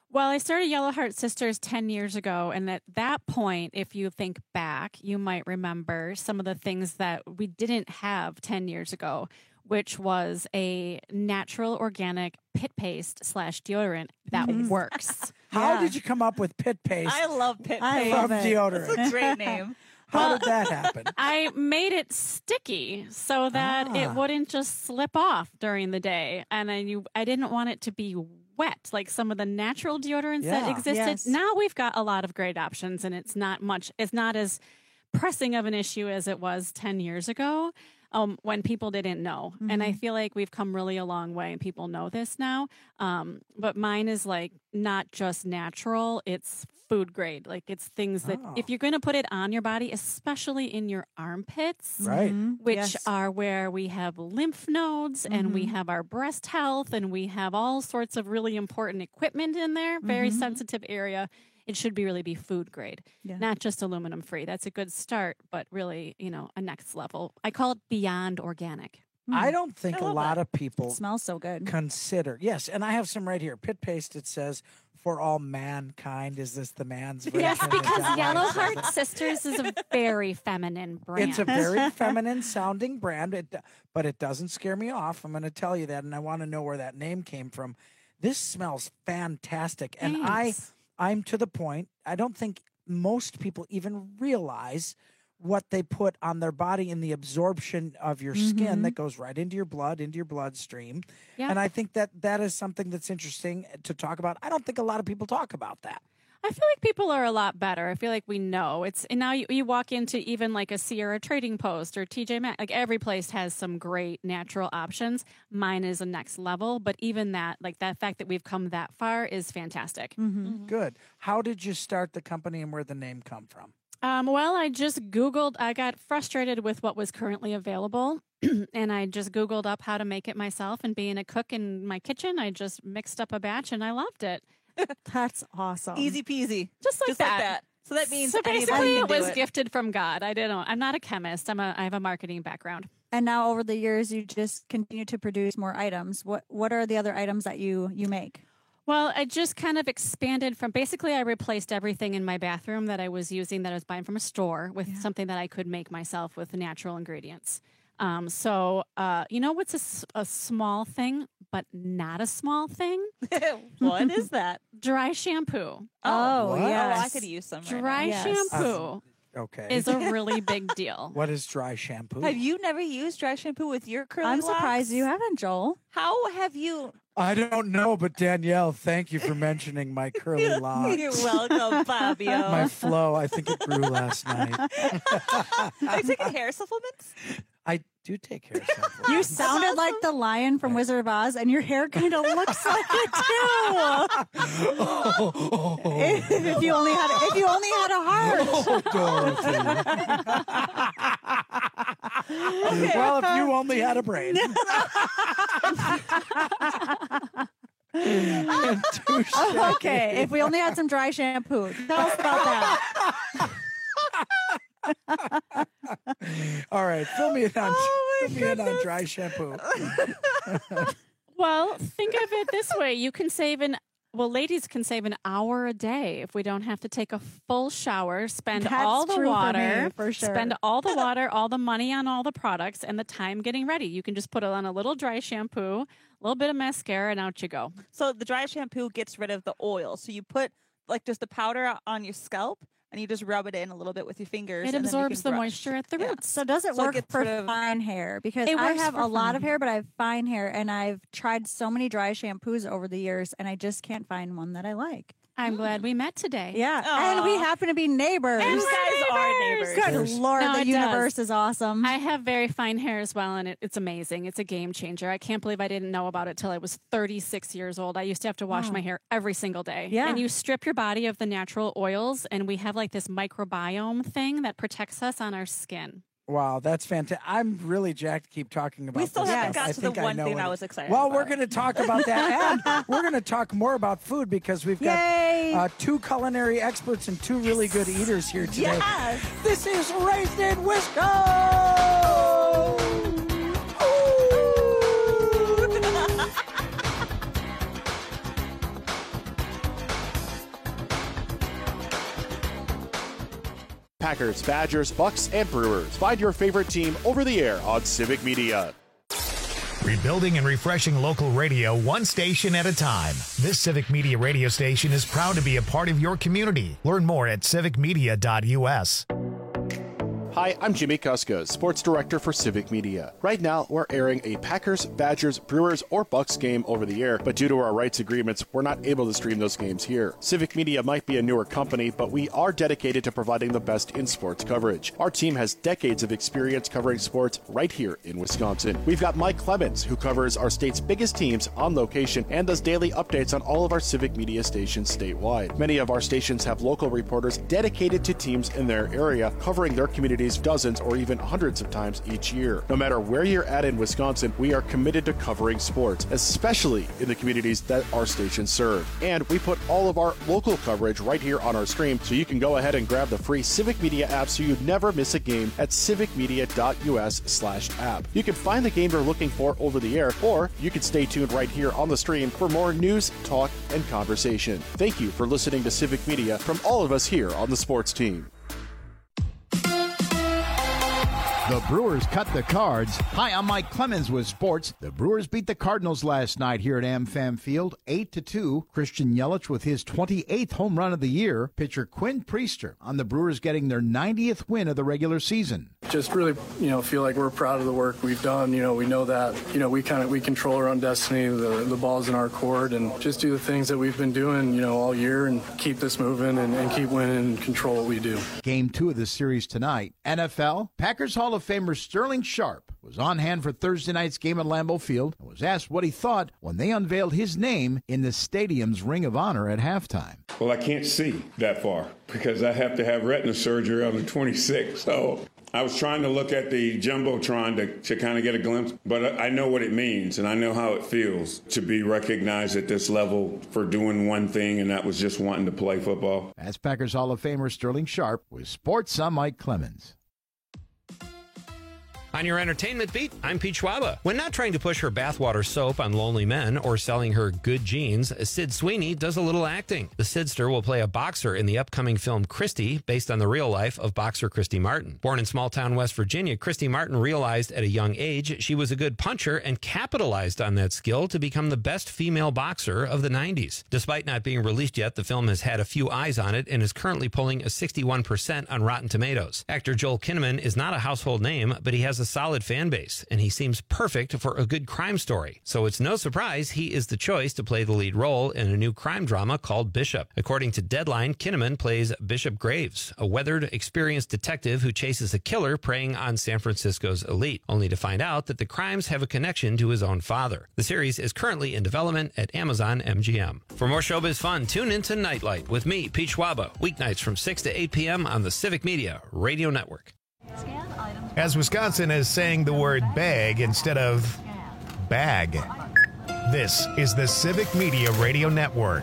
Speaker 21: Well, I started Yellow Heart Sisters 10 years ago. And at that point, if you think back, you might remember some of the things that we didn't have 10 years ago, which was a natural organic pit paste / deodorant that works.
Speaker 18: How did you come up with pit paste?
Speaker 19: I love pit
Speaker 18: I
Speaker 19: paste.
Speaker 18: love deodorant.
Speaker 19: It's a great name.
Speaker 18: How did that happen?
Speaker 21: I made it sticky so that it wouldn't just slip off during the day. And I didn't want it to be wet like some of the natural deodorants that existed.
Speaker 20: Yes.
Speaker 21: Now we've got a lot of great options, and it's not as pressing of an issue as it was 10 years ago. When people didn't know. And I feel like we've come really a long way and people know this now. But mine is like not just natural, it's food grade. Like it's things that if you're going to put it on your body, especially in your armpits,
Speaker 18: right,
Speaker 21: which are where we have lymph nodes and we have our breast health and we have all sorts of really important equipment in there, very sensitive area. It should really be food grade, not just aluminum free. That's a good start, but really, a next level. I call it beyond organic.
Speaker 18: I don't think a lot of people
Speaker 20: It smells so good.
Speaker 18: consider. Yes, and I have some right here. Pit paste, it says, for all mankind. Is this the man's version?
Speaker 21: Yes,
Speaker 18: Is
Speaker 21: because
Speaker 18: that why
Speaker 21: Yellow
Speaker 18: it says
Speaker 21: Heart
Speaker 18: that?
Speaker 21: Sisters is a very feminine brand.
Speaker 18: It's a very feminine sounding brand, but it doesn't scare me off. I'm going to tell you that, and I want to know where that name came from. This smells fantastic, and I'm to the point, I don't think most people even realize what they put on their body in the absorption of your skin that goes right into your bloodstream.
Speaker 21: Yeah.
Speaker 18: And I think that is something that's interesting to talk about. I don't think a lot of people talk about that.
Speaker 21: I feel like people are a lot better. I feel like we know. And now you walk into even like a Sierra Trading Post or TJ Maxx. Like every place has some great natural options. Mine is a next level, but even that, like that fact that we've come that far is fantastic.
Speaker 18: Good. How did you start the company and where the name come from?
Speaker 21: Well, I just Googled. I got frustrated with what was currently available, and I just Googled up how to make it myself. And being a cook in my kitchen, I just mixed up a batch, and I loved it.
Speaker 20: That's awesome.
Speaker 19: Easy peasy.
Speaker 21: Just like that.
Speaker 19: So that means
Speaker 21: So
Speaker 19: anybody
Speaker 21: basically,
Speaker 19: can
Speaker 21: it
Speaker 19: do
Speaker 21: was gifted from God. I'm not a chemist. I have a marketing background.
Speaker 20: And now over the years, you just continue to produce more items. What are the other items that you make?
Speaker 21: Well, I just kind of expanded from basically I replaced everything in my bathroom that I was using that I was buying from a store with something that I could make myself with natural ingredients. So what's a small thing, but not a small thing?
Speaker 19: What is that?
Speaker 21: Dry shampoo.
Speaker 20: Oh, yes.
Speaker 19: Oh, I could use some.
Speaker 21: Dry
Speaker 19: right now.
Speaker 21: shampoo is a really big deal.
Speaker 18: What is dry shampoo?
Speaker 19: Have you never used dry shampoo with your curly
Speaker 20: I'm
Speaker 19: locks?
Speaker 20: surprised you haven't, Joel.
Speaker 19: How have you?
Speaker 18: I don't know, but Danielle, thank you for mentioning my curly locks.
Speaker 19: You're welcome, Fabio.
Speaker 18: My flow, I think it grew last night.
Speaker 19: Are you taking hair supplements?
Speaker 18: I do take hair supplements.
Speaker 20: You sounded like the lion from Wizard of Oz, and your hair kind of looks like it too. If you only had a heart.
Speaker 18: Dorothy. Well, if you only had a brain.
Speaker 20: Okay, if we only had some dry shampoo, tell us about that.
Speaker 18: All right, fill me in on dry shampoo.
Speaker 21: Well, think of it this way. You can save ladies can save an hour a day if we don't have to take a full shower, spend
Speaker 20: That's
Speaker 21: all the
Speaker 20: true for
Speaker 21: water,
Speaker 20: me, for sure.
Speaker 21: spend all the water, all the money on all the products, and the time getting ready. You can just put it on a little dry shampoo, a little bit of mascara, and out you go.
Speaker 19: So the dry shampoo gets rid of the oil. So you put like just the powder on your scalp, and you just rub it in a little bit with your fingers.
Speaker 21: It
Speaker 19: and then you
Speaker 21: absorbs
Speaker 19: can
Speaker 21: the
Speaker 19: brush.
Speaker 21: moisture at the roots.
Speaker 20: So does it
Speaker 19: So it
Speaker 20: work
Speaker 19: gets
Speaker 20: for
Speaker 19: rid of-
Speaker 20: fine hair? Because
Speaker 21: It
Speaker 20: I
Speaker 21: works
Speaker 20: have
Speaker 21: for
Speaker 20: a lot
Speaker 21: fine
Speaker 20: of hair, but I have fine hair, and I've tried so many dry shampoos over the years, and I just can't find one that I like.
Speaker 21: I'm glad we met today.
Speaker 20: Yeah,
Speaker 19: Aw.
Speaker 20: and we happen to be neighbors.
Speaker 19: You guys are neighbors.
Speaker 20: Good Lord,
Speaker 21: No,
Speaker 20: the
Speaker 21: it
Speaker 20: universe
Speaker 21: does.
Speaker 20: is awesome.
Speaker 21: I have very fine hair as well, and it's amazing. It's a game changer. I can't believe I didn't know about it till I was 36 years old. I used to have to wash my hair every single day.
Speaker 20: Yeah.
Speaker 21: And you strip your body of the natural oils, and we have like this microbiome thing that protects us on our skin.
Speaker 18: Wow, that's fantastic. I'm really jacked to keep talking about
Speaker 19: We still
Speaker 18: this
Speaker 19: haven't
Speaker 18: stuff.
Speaker 19: got
Speaker 18: I
Speaker 19: to the
Speaker 18: think I
Speaker 19: one
Speaker 18: know
Speaker 19: thing
Speaker 18: it.
Speaker 19: I was excited
Speaker 18: Well,
Speaker 19: about.
Speaker 18: we're going to talk about that, and we're going to talk more about food because we've
Speaker 20: Yay!
Speaker 18: got two culinary experts and two really good eaters here today.
Speaker 19: Yes.
Speaker 18: This is Raised in Wisco!
Speaker 1: Packers, Badgers, Bucks, and Brewers. Find your favorite team over the air on Civic Media.
Speaker 13: Rebuilding and refreshing local radio one station at a time. This Civic Media radio station is proud to be a part of your community. Learn more at civicmedia.us.
Speaker 1: Hi, I'm Jimmy Kuska, Sports Director for Civic Media. Right now, we're airing a Packers, Badgers, Brewers, or Bucks game over the air, but due to our rights agreements, we're not able to stream those games here. Civic Media might be a newer company, but we are dedicated to providing the best in sports coverage. Our team has decades of experience covering sports right here in Wisconsin. We've got Mike Clemens, who covers our state's biggest teams on location and does daily updates on all of our Civic Media stations statewide. Many of our stations have local reporters dedicated to teams in their area, covering their communities dozens or even hundreds of times each year. No matter where you're at in Wisconsin, we are committed to covering sports, especially in the communities that our stations serve. And we put all of our local coverage right here on our stream, so you can go ahead and grab the free Civic Media app so you never miss a game at civicmedia.us/app. You can find the game you're looking for over the air, or you can stay tuned right here on the stream for more news, talk, and conversation. Thank you for listening to Civic Media from all of us here on the sports team.
Speaker 4: The Brewers cut the Cards. Hi, I'm Mike Clemens with sports. The Brewers beat the Cardinals last night here at AmFam Field, 8-2. Christian Yelich with his 28th home run of the year. Pitcher Quinn Priester on the Brewers getting their 90th win of the regular season.
Speaker 14: Just really, feel like we're proud of the work we've done. We know that, we control our own destiny. The ball's in our court, and just do the things that we've been doing, all year, and keep this moving and keep winning and control what we do.
Speaker 4: Game 2 of the series tonight. NFL, Packers Hall of Famer Sterling Sharp was on hand for Thursday night's game at Lambeau Field and was asked what he thought when they unveiled his name in the stadium's Ring of Honor at halftime.
Speaker 15: Well, I can't see that far because I have to have retina surgery on the 26th. So I was trying to look at the Jumbotron to kind of get a glimpse, but I know what it means and I know how it feels to be recognized at this level for doing one thing, and that was just wanting to play football.
Speaker 4: That's Packers Hall of Famer Sterling Sharp with sports. I'm Mike Clemens.
Speaker 16: On your entertainment beat, I'm Pete Schwaba. When not trying to push her bathwater soap on lonely men or selling her good jeans, Sid Sweeney does a little acting. The Sidster will play a boxer in the upcoming film Christy, based on the real life of boxer Christy Martin. Born in small-town West Virginia, Christy Martin realized at a young age she was a good puncher and capitalized on that skill to become the best female boxer of the 90s. Despite not being released yet, the film has had a few eyes on it and is currently pulling a 61% on Rotten Tomatoes. Actor Joel Kinnaman is not a household name, but he has a solid fan base, and he seems perfect for a good crime story. So it's no surprise he is the choice to play the lead role in a new crime drama called Bishop. According to Deadline, Kinnaman plays Bishop Graves, a weathered, experienced detective who chases a killer preying on San Francisco's elite, only to find out that the crimes have a connection to his own father. The series is currently in development at Amazon MGM. For more showbiz fun, tune into Nightlight with me, Pete Schwaba, weeknights from 6 to 8 p.m. on the Civic Media Radio Network.
Speaker 13: As Wisconsin is saying the word bag instead of bag. This is the Civic Media Radio Network.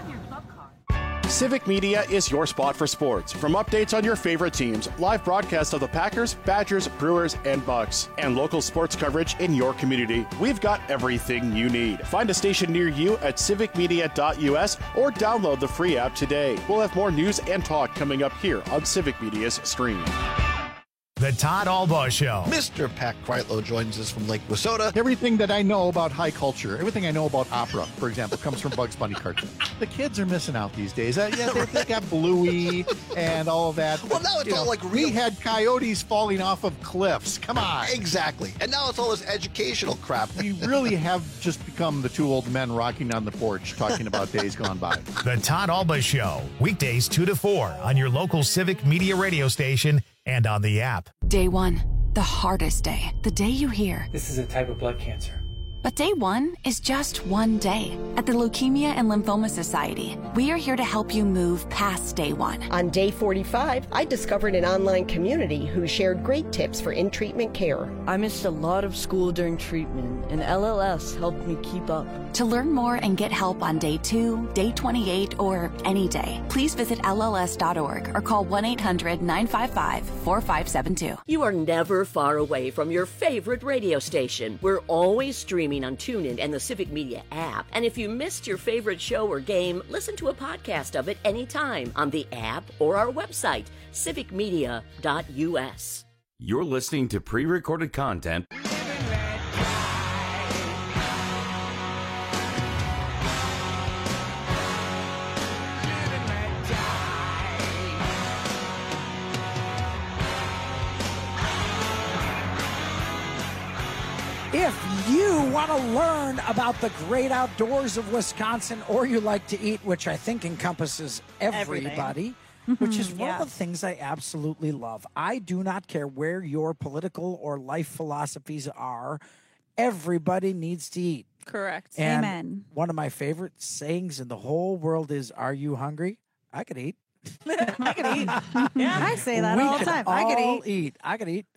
Speaker 1: Civic Media is your spot for sports. From updates on your favorite teams, live broadcasts of the Packers, Badgers, Brewers, and Bucks, and local sports coverage in your community, we've got everything you need. Find a station near you at civicmedia.us or download the free app today. We'll have more news and talk coming up here on Civic Media's stream.
Speaker 13: The Todd Albaugh Show.
Speaker 22: Mr. Pat Kreitlow joins us from Lake Wissota. Everything that I know about high culture, everything I know about opera, for example, comes from Bugs Bunny cartoons. The kids are missing out these days. They got Bluey and all of that. Well, now it's all like real. We had coyotes falling off of cliffs. Come on. Exactly. And now it's all this educational crap. We really have just become the two old men rocking on the porch talking about days gone by.
Speaker 13: The Todd Albaugh Show. Weekdays 2 to 4 on your local Civic Media radio station and on the app.
Speaker 2: Day 1, the hardest day. The day you hear,
Speaker 26: this is a type of blood cancer.
Speaker 2: But day 1 is just one day. At the Leukemia and Lymphoma Society, we are here to help you move past day 1.
Speaker 23: On day 45, I discovered an online community who shared great tips for in-treatment care.
Speaker 24: I missed a lot of school during treatment, and LLS helped me keep up.
Speaker 2: To learn more and get help on day 2, day 28, or any day, please visit LLS.org or call 1-800-955-4572.
Speaker 3: You are never far away from your favorite radio station. We're always streaming streaming on TuneIn and the Civic Media app. And if you missed your favorite show or game, listen to a podcast of it anytime on the app or our website, civicmedia.us.
Speaker 17: You're listening to pre-recorded content.
Speaker 18: If you want to learn about the great outdoors of Wisconsin, or you like to eat, which I think encompasses everybody, which is one of the things I absolutely love. I do not care where your political or life philosophies are. Everybody needs to eat.
Speaker 19: Correct.
Speaker 18: And
Speaker 20: Amen.
Speaker 18: one of my favorite sayings in the whole world is, "Are you hungry? I could eat."
Speaker 19: I could eat. Yeah,
Speaker 20: I say that
Speaker 18: We
Speaker 20: all the
Speaker 18: can
Speaker 20: time. I could
Speaker 18: all
Speaker 20: eat.
Speaker 18: I could eat.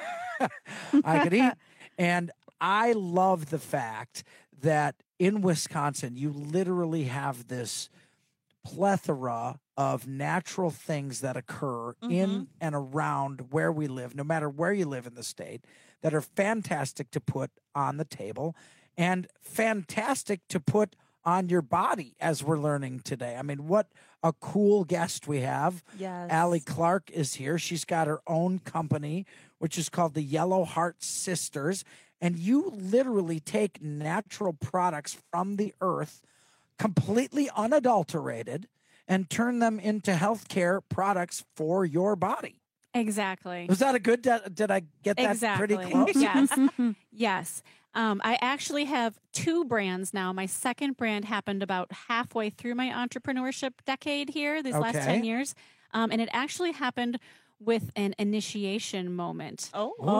Speaker 18: I could eat. And I love the fact that in Wisconsin, you literally have this plethora of natural things that occur in and around where we live, no matter where you live in the state, that are fantastic to put on the table and fantastic to put on your body, as we're learning today. I mean, what a cool guest we have.
Speaker 19: Yes.
Speaker 18: Allie Clark is here. She's got her own company, which is called the Yellow Heart Sisters. And you literally take natural products from the earth, completely unadulterated, and turn them into healthcare products for your body.
Speaker 21: Exactly.
Speaker 18: Was that a good? Did I get that pretty close?
Speaker 21: Yes. Yes. I actually have 2 brands now. My second brand happened about halfway through my entrepreneurship decade here, these last 10 years. And it actually happened with an initiation moment.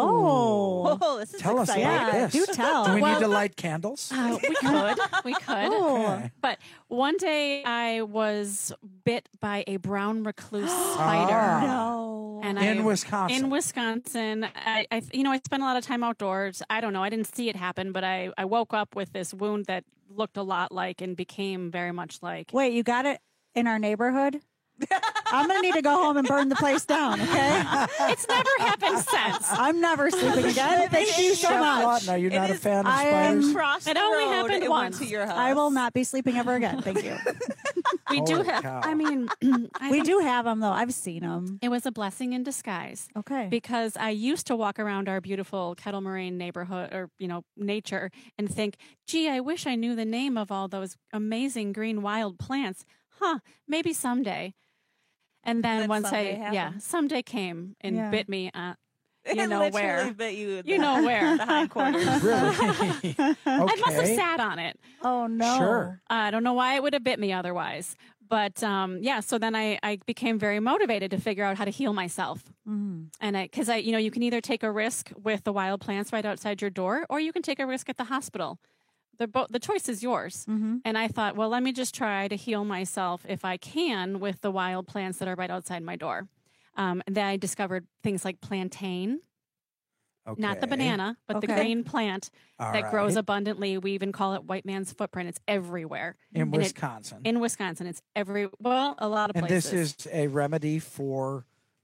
Speaker 19: Oh, this is
Speaker 18: Tell us
Speaker 19: exciting.
Speaker 18: about this.
Speaker 20: Do tell.
Speaker 18: Do we need to light candles?
Speaker 21: We could.
Speaker 18: Okay.
Speaker 21: But one day I was bit by a brown recluse spider.
Speaker 20: No.
Speaker 21: And
Speaker 18: In Wisconsin.
Speaker 21: In Wisconsin. I spent a lot of time outdoors. I don't know. I didn't see it happen, but I woke up with this wound that looked a lot like and became very much like.
Speaker 20: Wait, you got it in our neighborhood? I'm going to need to go home and burn the place down, okay?
Speaker 21: It's never happened since.
Speaker 20: I'm never sleeping again. Thank you so much.
Speaker 18: Now, you're not a fan of
Speaker 20: I
Speaker 18: spiders?
Speaker 20: am
Speaker 19: Cross
Speaker 21: It
Speaker 19: the
Speaker 21: only
Speaker 19: road,
Speaker 21: happened
Speaker 19: it went
Speaker 21: once.
Speaker 19: to your house.
Speaker 20: I will not be sleeping ever again. Thank you.
Speaker 21: We do
Speaker 18: Holy
Speaker 21: have.
Speaker 18: cow.
Speaker 21: I mean,
Speaker 20: We do have them, though. I've seen them.
Speaker 21: It was a blessing in disguise.
Speaker 20: Okay.
Speaker 21: Because I used to walk around our beautiful Kettle Moraine neighborhood or, nature and think, gee, I wish I knew the name of all those amazing green wild plants. Maybe someday. And then once someday came and bit me. You know
Speaker 19: literally
Speaker 21: where?
Speaker 19: bit you.
Speaker 21: You know where?
Speaker 19: The hindquarters.
Speaker 18: Really?
Speaker 21: I must have
Speaker 18: Okay.
Speaker 21: sat on it.
Speaker 20: Oh, no.
Speaker 18: Sure.
Speaker 21: I don't know why it would have bit me otherwise. But so then I became very motivated to figure out how to heal myself. And because you can either take a risk with the wild plants right outside your door, or you can take a risk at the hospital. The choice is yours. And I thought, well, let me just try to heal myself if I can with the wild plants that are right outside my door. And then I discovered things like plantain, not the
Speaker 18: Okay.
Speaker 21: banana, but the
Speaker 20: Okay.
Speaker 21: green plant
Speaker 18: All
Speaker 21: that grows
Speaker 18: right.
Speaker 21: abundantly. We even call it white man's footprint. It's everywhere.
Speaker 18: In
Speaker 21: And it-
Speaker 18: Wisconsin.
Speaker 21: in Wisconsin, it's a lot of
Speaker 18: And
Speaker 21: places.
Speaker 18: this is a remedy for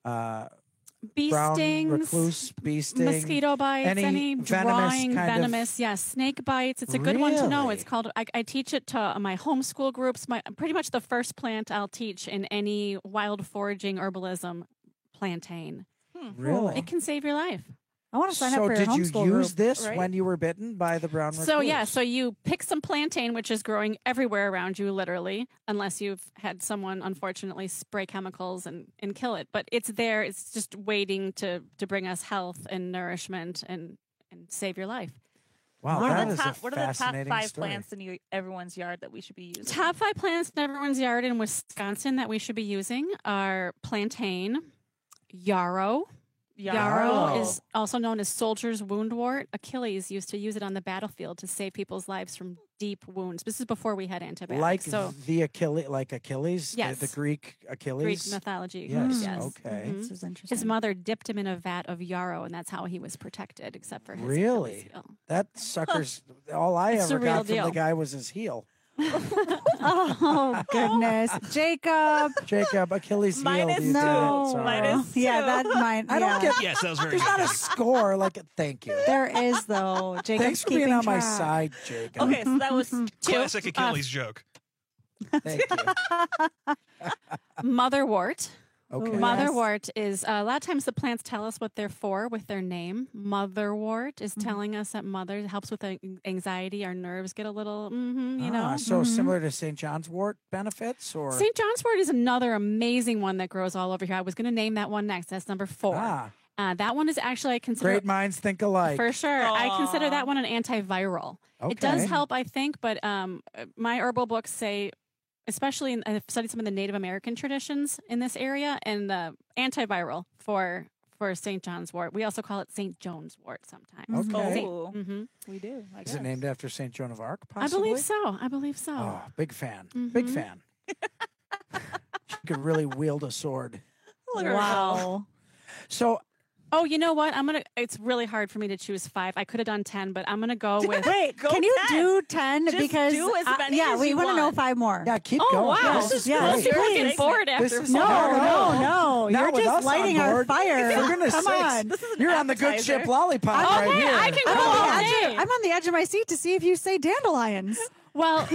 Speaker 21: bee
Speaker 18: brown
Speaker 21: stings,
Speaker 18: recluse, bee sting,
Speaker 21: mosquito bites, any
Speaker 18: venomous kind of-
Speaker 21: venomous, yes, snake bites. It's a good one to know.
Speaker 18: Really?
Speaker 21: It's called. I teach it to my homeschool groups. Pretty much the first plant I'll teach in any wild foraging herbalism, plantain.
Speaker 18: Really?
Speaker 21: It can save your life.
Speaker 20: I want to sign
Speaker 18: So
Speaker 20: up for your
Speaker 18: did you
Speaker 20: homeschool
Speaker 18: use
Speaker 20: group.
Speaker 18: this
Speaker 21: right?
Speaker 18: when you were bitten by the brown recluse?
Speaker 21: So you pick some plantain, which is growing everywhere around you, literally, unless you've had someone unfortunately spray chemicals and kill it. But it's there. It's just waiting to bring us health and nourishment and save your life.
Speaker 18: Wow,
Speaker 19: What
Speaker 18: that
Speaker 19: are the
Speaker 18: is a
Speaker 19: top
Speaker 18: fascinating
Speaker 19: 5
Speaker 18: story.
Speaker 19: plants in everyone's yard that we should be using?
Speaker 21: Top 5 plants in everyone's yard in Wisconsin that we should be using are plantain, yarrow. Yarrow is also known as soldier's woundwort. Achilles used to use it on the battlefield to save people's lives from deep wounds. This is before we had antibiotics.
Speaker 18: Like
Speaker 21: so
Speaker 18: the Achilles,
Speaker 21: Yes.
Speaker 18: the Greek Achilles.
Speaker 21: Greek mythology.
Speaker 18: Yes.
Speaker 21: Yes.
Speaker 18: Okay.
Speaker 21: Mhm.
Speaker 20: This is interesting.
Speaker 21: His mother dipped him in a vat of yarrow, and that's how he was protected, except for his
Speaker 18: Really?
Speaker 21: Achilles heel.
Speaker 18: That sucker's all I
Speaker 21: It's
Speaker 18: ever
Speaker 21: the real
Speaker 18: got from
Speaker 21: deal.
Speaker 18: the guy was his heel.
Speaker 20: Oh goodness, Jacob,
Speaker 18: Achilles heel.
Speaker 19: Minus
Speaker 18: you did it.
Speaker 20: no.
Speaker 18: Sorry.
Speaker 19: Minus
Speaker 20: Yeah,
Speaker 19: two.
Speaker 20: that mine.
Speaker 18: I don't get.
Speaker 5: Yes, that was very
Speaker 18: There's not a
Speaker 5: good.
Speaker 18: score. Like, thank you.
Speaker 20: There is though. Jacob's
Speaker 18: Thanks for being
Speaker 20: keeping
Speaker 18: on my
Speaker 20: track.
Speaker 18: side, Jacob.
Speaker 19: Okay, so that was two.
Speaker 5: Classic Achilles joke.
Speaker 18: Thank you.
Speaker 21: Motherwort.
Speaker 18: Okay.
Speaker 21: Motherwort is a lot of times the plants tell us what they're for with their name. Motherwort is telling us that mother helps with anxiety. Our nerves get a little, you know.
Speaker 18: So similar to St. John's wort benefits, or
Speaker 21: St. John's wort is another amazing one that grows all over here. I was going to name that one next. That's number 4. That one is actually I consider
Speaker 18: great minds think alike.
Speaker 21: for sure. I consider that one an antiviral. It does
Speaker 18: Okay.
Speaker 21: help, I think, but my herbal books say, especially I've studied some of the Native American traditions in this area, and the antiviral for St. John's wort. We also call it St. Joan's wort sometimes.
Speaker 18: Okay.
Speaker 19: We do. I
Speaker 18: Is
Speaker 19: guess.
Speaker 18: it named after St. Joan of Arc?
Speaker 21: I
Speaker 18: Possibly?
Speaker 21: believe so. I believe so.
Speaker 18: Oh, big fan. Big fan. She could really wield a sword.
Speaker 20: Wow.
Speaker 18: So,
Speaker 21: Oh, you know what? It's really hard for me to choose 5. I could have done 10, but I'm gonna go with.
Speaker 20: Wait,
Speaker 19: Go
Speaker 20: can you
Speaker 19: 10.
Speaker 20: do 10?
Speaker 19: Just
Speaker 20: Because
Speaker 19: do as many
Speaker 20: yeah,
Speaker 19: as
Speaker 20: we
Speaker 19: you
Speaker 20: want to know
Speaker 19: want.
Speaker 20: 5 more.
Speaker 18: yeah, keep
Speaker 21: Oh
Speaker 18: going.
Speaker 21: wow!
Speaker 18: This is
Speaker 20: yeah,
Speaker 21: Well,
Speaker 18: great.
Speaker 21: you're
Speaker 20: please.
Speaker 21: looking forward
Speaker 18: This
Speaker 21: after
Speaker 18: is-
Speaker 21: 4.
Speaker 20: No.
Speaker 18: Not
Speaker 20: You're
Speaker 18: with
Speaker 20: just
Speaker 18: us
Speaker 20: lighting
Speaker 18: on
Speaker 20: our
Speaker 18: board.
Speaker 20: fire.
Speaker 18: For goodness
Speaker 20: Come
Speaker 18: sakes.
Speaker 20: on.
Speaker 19: This is an
Speaker 18: You're on the good
Speaker 19: appetizer.
Speaker 18: ship lollipop right
Speaker 21: Okay,
Speaker 18: here.
Speaker 21: I can
Speaker 20: I'm
Speaker 21: go
Speaker 20: on,
Speaker 21: all
Speaker 20: the
Speaker 21: day.
Speaker 20: edge, I'm on the edge of my seat to see if you say dandelions.
Speaker 21: Well,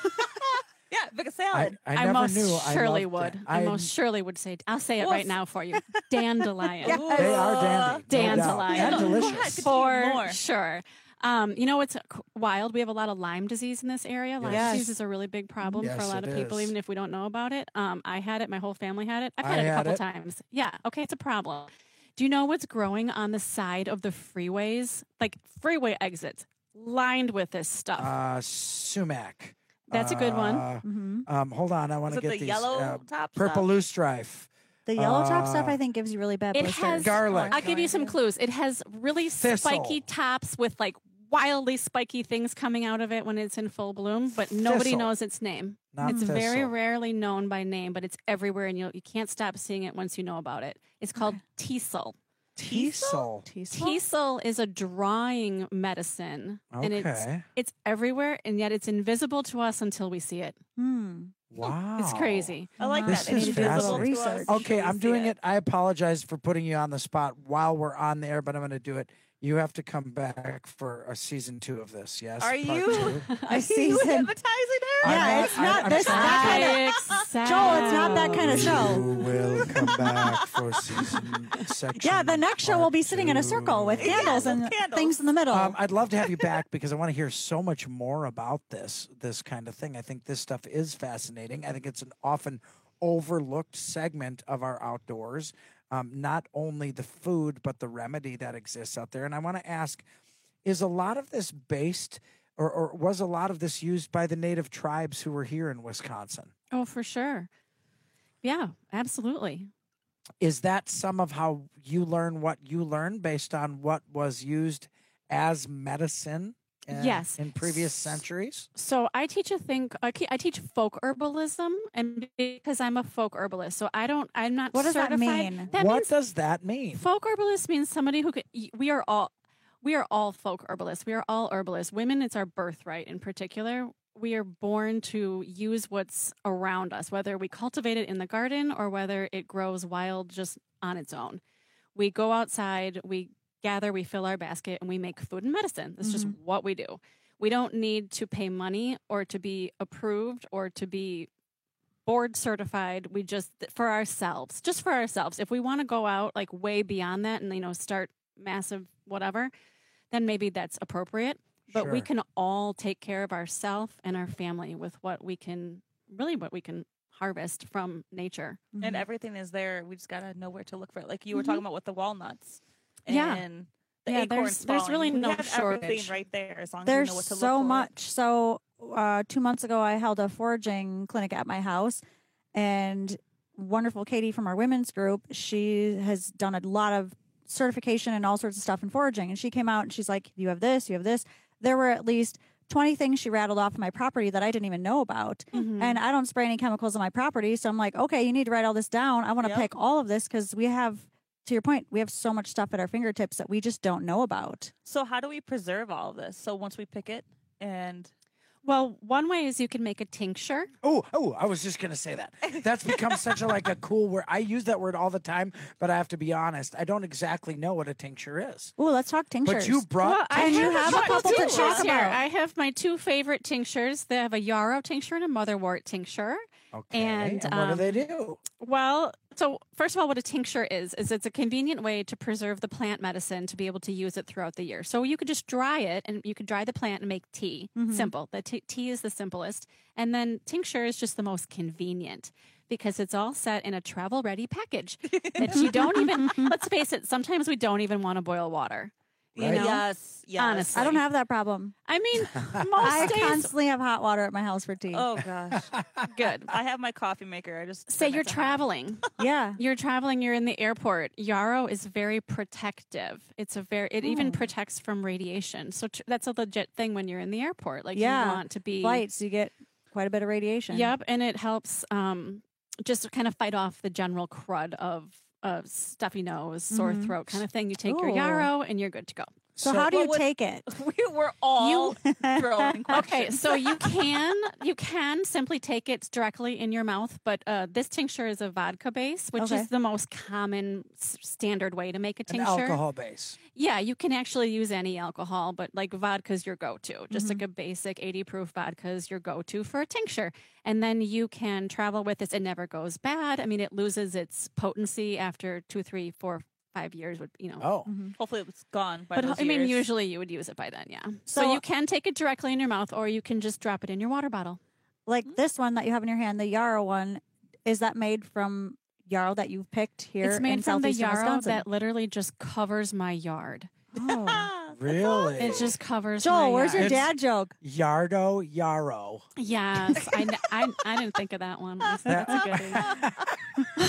Speaker 19: Yeah, pick a salad.
Speaker 18: I
Speaker 21: I
Speaker 18: never
Speaker 21: most
Speaker 18: knew.
Speaker 21: surely
Speaker 18: loved
Speaker 21: would.
Speaker 18: it.
Speaker 21: I most surely would say. I'll say it right now for you. Dandelion.
Speaker 20: Yes.
Speaker 18: They are dandy. No doubt.
Speaker 21: Dandelion.
Speaker 18: And
Speaker 19: Go ahead,
Speaker 18: delicious.
Speaker 19: continue
Speaker 21: For
Speaker 19: more.
Speaker 21: sure. You know what's wild? We have a lot of Lyme disease in this area. Lyme
Speaker 20: Yes.
Speaker 21: disease is a really big problem for
Speaker 18: Yes,
Speaker 21: a lot
Speaker 18: it
Speaker 21: of people,
Speaker 18: is.
Speaker 21: even if we don't know about it. I had it. My whole family had it. I've
Speaker 18: I
Speaker 21: had it a
Speaker 18: had
Speaker 21: couple
Speaker 18: it.
Speaker 21: times. Yeah. Okay. It's a problem. Do you know what's growing on the side of the freeways? Like freeway exits lined with this stuff.
Speaker 18: Sumac.
Speaker 21: That's a good one.
Speaker 18: Hold on, I want
Speaker 19: Is
Speaker 18: to
Speaker 19: it
Speaker 18: get
Speaker 19: the
Speaker 18: these.
Speaker 19: yellow top
Speaker 18: Purple
Speaker 19: stuff?
Speaker 18: loosestrife.
Speaker 20: The yellow top stuff, I think, gives you really bad
Speaker 21: It
Speaker 20: blisters.
Speaker 21: has
Speaker 18: Garlic.
Speaker 21: I'll give you some clues. It has really
Speaker 18: Thistle.
Speaker 21: spiky tops with like wildly spiky things coming out of it when it's in full bloom, but nobody
Speaker 18: Thistle.
Speaker 21: knows its name.
Speaker 18: Not
Speaker 21: It's very
Speaker 18: thistle.
Speaker 21: rarely known by name, but it's everywhere, and you can't stop seeing it once you know about it. It's called teasel.
Speaker 18: Teasel.
Speaker 21: Teasel is a drawing medicine, and
Speaker 18: Okay.
Speaker 21: it's everywhere, and yet it's invisible to us until we see it.
Speaker 18: Wow.
Speaker 21: It's crazy.
Speaker 19: I like
Speaker 18: This
Speaker 19: that. It
Speaker 18: is
Speaker 19: needs to be visible to us.
Speaker 18: fascinating. Okay, I'm doing it. I apologize for putting you on the spot while we're on the air, but I'm going to do it. You have to come back for a season 2 of this. Yes.
Speaker 19: Are
Speaker 18: Part
Speaker 19: you?
Speaker 18: 2.
Speaker 19: Are you
Speaker 20: season.
Speaker 19: hypnotizing her?
Speaker 20: Yeah, it's not
Speaker 18: I'm
Speaker 20: this
Speaker 18: trying.
Speaker 20: that kind of Joel. It's not that kind of
Speaker 18: You
Speaker 20: show.
Speaker 18: will come back for section.
Speaker 20: Yeah, the next show we'll be sitting in a circle with candles and things in the middle.
Speaker 18: I'd love to have you back because I want to hear so much more about this kind of thing. I think this stuff is fascinating. I think it's an often overlooked segment of our outdoors. Not only the food, but the remedy that exists out there. And I want to ask, is a lot of this based or was a lot of this used by the native tribes who were here in Wisconsin?
Speaker 21: Oh, for sure. Yeah, absolutely.
Speaker 18: Is that some of how you learn what you learn based on what was used as medicine
Speaker 21: Yes.
Speaker 18: in previous centuries?
Speaker 21: So I teach I teach folk herbalism, and because I'm a folk herbalist, so I'm not.
Speaker 20: What does that
Speaker 21: certified.
Speaker 20: mean?
Speaker 18: What
Speaker 21: means
Speaker 18: does that mean?
Speaker 21: folk herbalist means somebody who could. We are all folk herbalists. We are all herbalists. Women, it's our birthright. In particular, we are born to use what's around us, whether we cultivate it in the garden or whether it grows wild just on its own. We go outside. We gather, we fill our basket, and we make food and medicine. That's just what we do. We don't need to pay money or to be approved or to be board certified. We just, for ourselves, if we want to go out like way beyond that and, start massive whatever, then maybe that's appropriate. But we
Speaker 18: Sure.
Speaker 21: can all take care of ourselves and our family with what we can harvest from nature.
Speaker 19: And everything is there. We just gotta know where to look for it. Like you were talking about with the walnuts.
Speaker 21: Yeah.
Speaker 19: And the
Speaker 21: Yeah,
Speaker 19: acorns
Speaker 21: there's
Speaker 19: falling.
Speaker 21: really
Speaker 19: We
Speaker 21: no
Speaker 19: have everything
Speaker 21: shortage.
Speaker 19: right there as long as
Speaker 20: There's
Speaker 19: we know what to
Speaker 20: so
Speaker 19: look for.
Speaker 20: much. So 2 months ago, I held a foraging clinic at my house, and wonderful Katie from our women's group, she has done a lot of certification and all sorts of stuff in foraging. And she came out and she's like, you have this, you have this. There were at least 20 things she rattled off my property that I didn't even know about. And I don't spray any chemicals on my property. So I'm like, okay, you need to write all this down. I want to pick all of this because we have, to your point, we have so much stuff at our fingertips that we just don't know about.
Speaker 19: So how do we preserve all of this? So once we pick it and
Speaker 21: Well, one way is you can make a tincture.
Speaker 18: Oh, I was just going to say that. That's become such a cool word. I use that word all the time, but I have to be honest. I don't exactly know what a tincture is.
Speaker 20: Ooh, let's talk tinctures.
Speaker 18: But you brought
Speaker 20: and you have a couple to talk
Speaker 21: here.
Speaker 20: about.
Speaker 21: I have my two favorite tinctures. They have a yarrow tincture and a motherwort tincture.
Speaker 18: Okay.
Speaker 21: And
Speaker 18: what do they do?
Speaker 21: Well, so first of all, what a tincture is it's a convenient way to preserve the plant medicine to be able to use it throughout the year. So you could just dry it, and you could dry the plant and make tea. Simple. The tea is the simplest. And then tincture is just the most convenient because it's all set in a travel-ready package that you don't even, let's face it, sometimes we don't even want to boil water. You know?
Speaker 19: Yes.
Speaker 21: Honestly.
Speaker 20: I don't have that problem.
Speaker 21: I mean,
Speaker 20: I
Speaker 21: days,
Speaker 20: constantly have hot water at my house for tea.
Speaker 19: Oh gosh.
Speaker 21: good.
Speaker 19: I have my coffee maker. I just
Speaker 21: Say you're traveling.
Speaker 20: Yeah.
Speaker 21: You're traveling, you're in the airport. Yarrow is very protective. It even protects from radiation. So that's a legit thing when you're in the airport. Like you want to be
Speaker 20: flights, you get quite a bit of radiation.
Speaker 21: Yep, and it helps just kind of fight off the general crud of stuffy nose, sore throat kind of thing. You take your yarrow and you're good to go.
Speaker 20: So how do you take it?
Speaker 19: We were all throwing questions.
Speaker 21: Okay, so you can simply take it directly in your mouth, but this tincture is a vodka base, which is the most common standard way to make a tincture.
Speaker 18: An alcohol base.
Speaker 21: Yeah, you can actually use any alcohol, but like vodka is your go-to. Just like a basic 80 proof vodka is your go-to for a tincture. And then you can travel with this. It never goes bad. I mean, it loses its potency after 2, 3, 4, 5 years would,
Speaker 19: Hopefully it was gone by
Speaker 21: but
Speaker 19: those
Speaker 21: I mean,
Speaker 19: years.
Speaker 21: usually you would use it by then, yeah. So you can take it directly in your mouth, or you can just drop it in your water bottle.
Speaker 20: Like this one that you have in your hand, the yarrow one, is that made from yarrow that you've picked here
Speaker 21: It's made
Speaker 20: in
Speaker 21: from the
Speaker 20: southeastern
Speaker 21: yarrow
Speaker 20: Wisconsin?
Speaker 21: that literally just covers my yard.
Speaker 20: Oh,
Speaker 18: really?
Speaker 21: It just covers
Speaker 20: Joel,
Speaker 21: my
Speaker 20: where's
Speaker 21: yard.
Speaker 20: your dad joke?
Speaker 18: Yarrow.
Speaker 21: Yes, I didn't think of that one. That's a good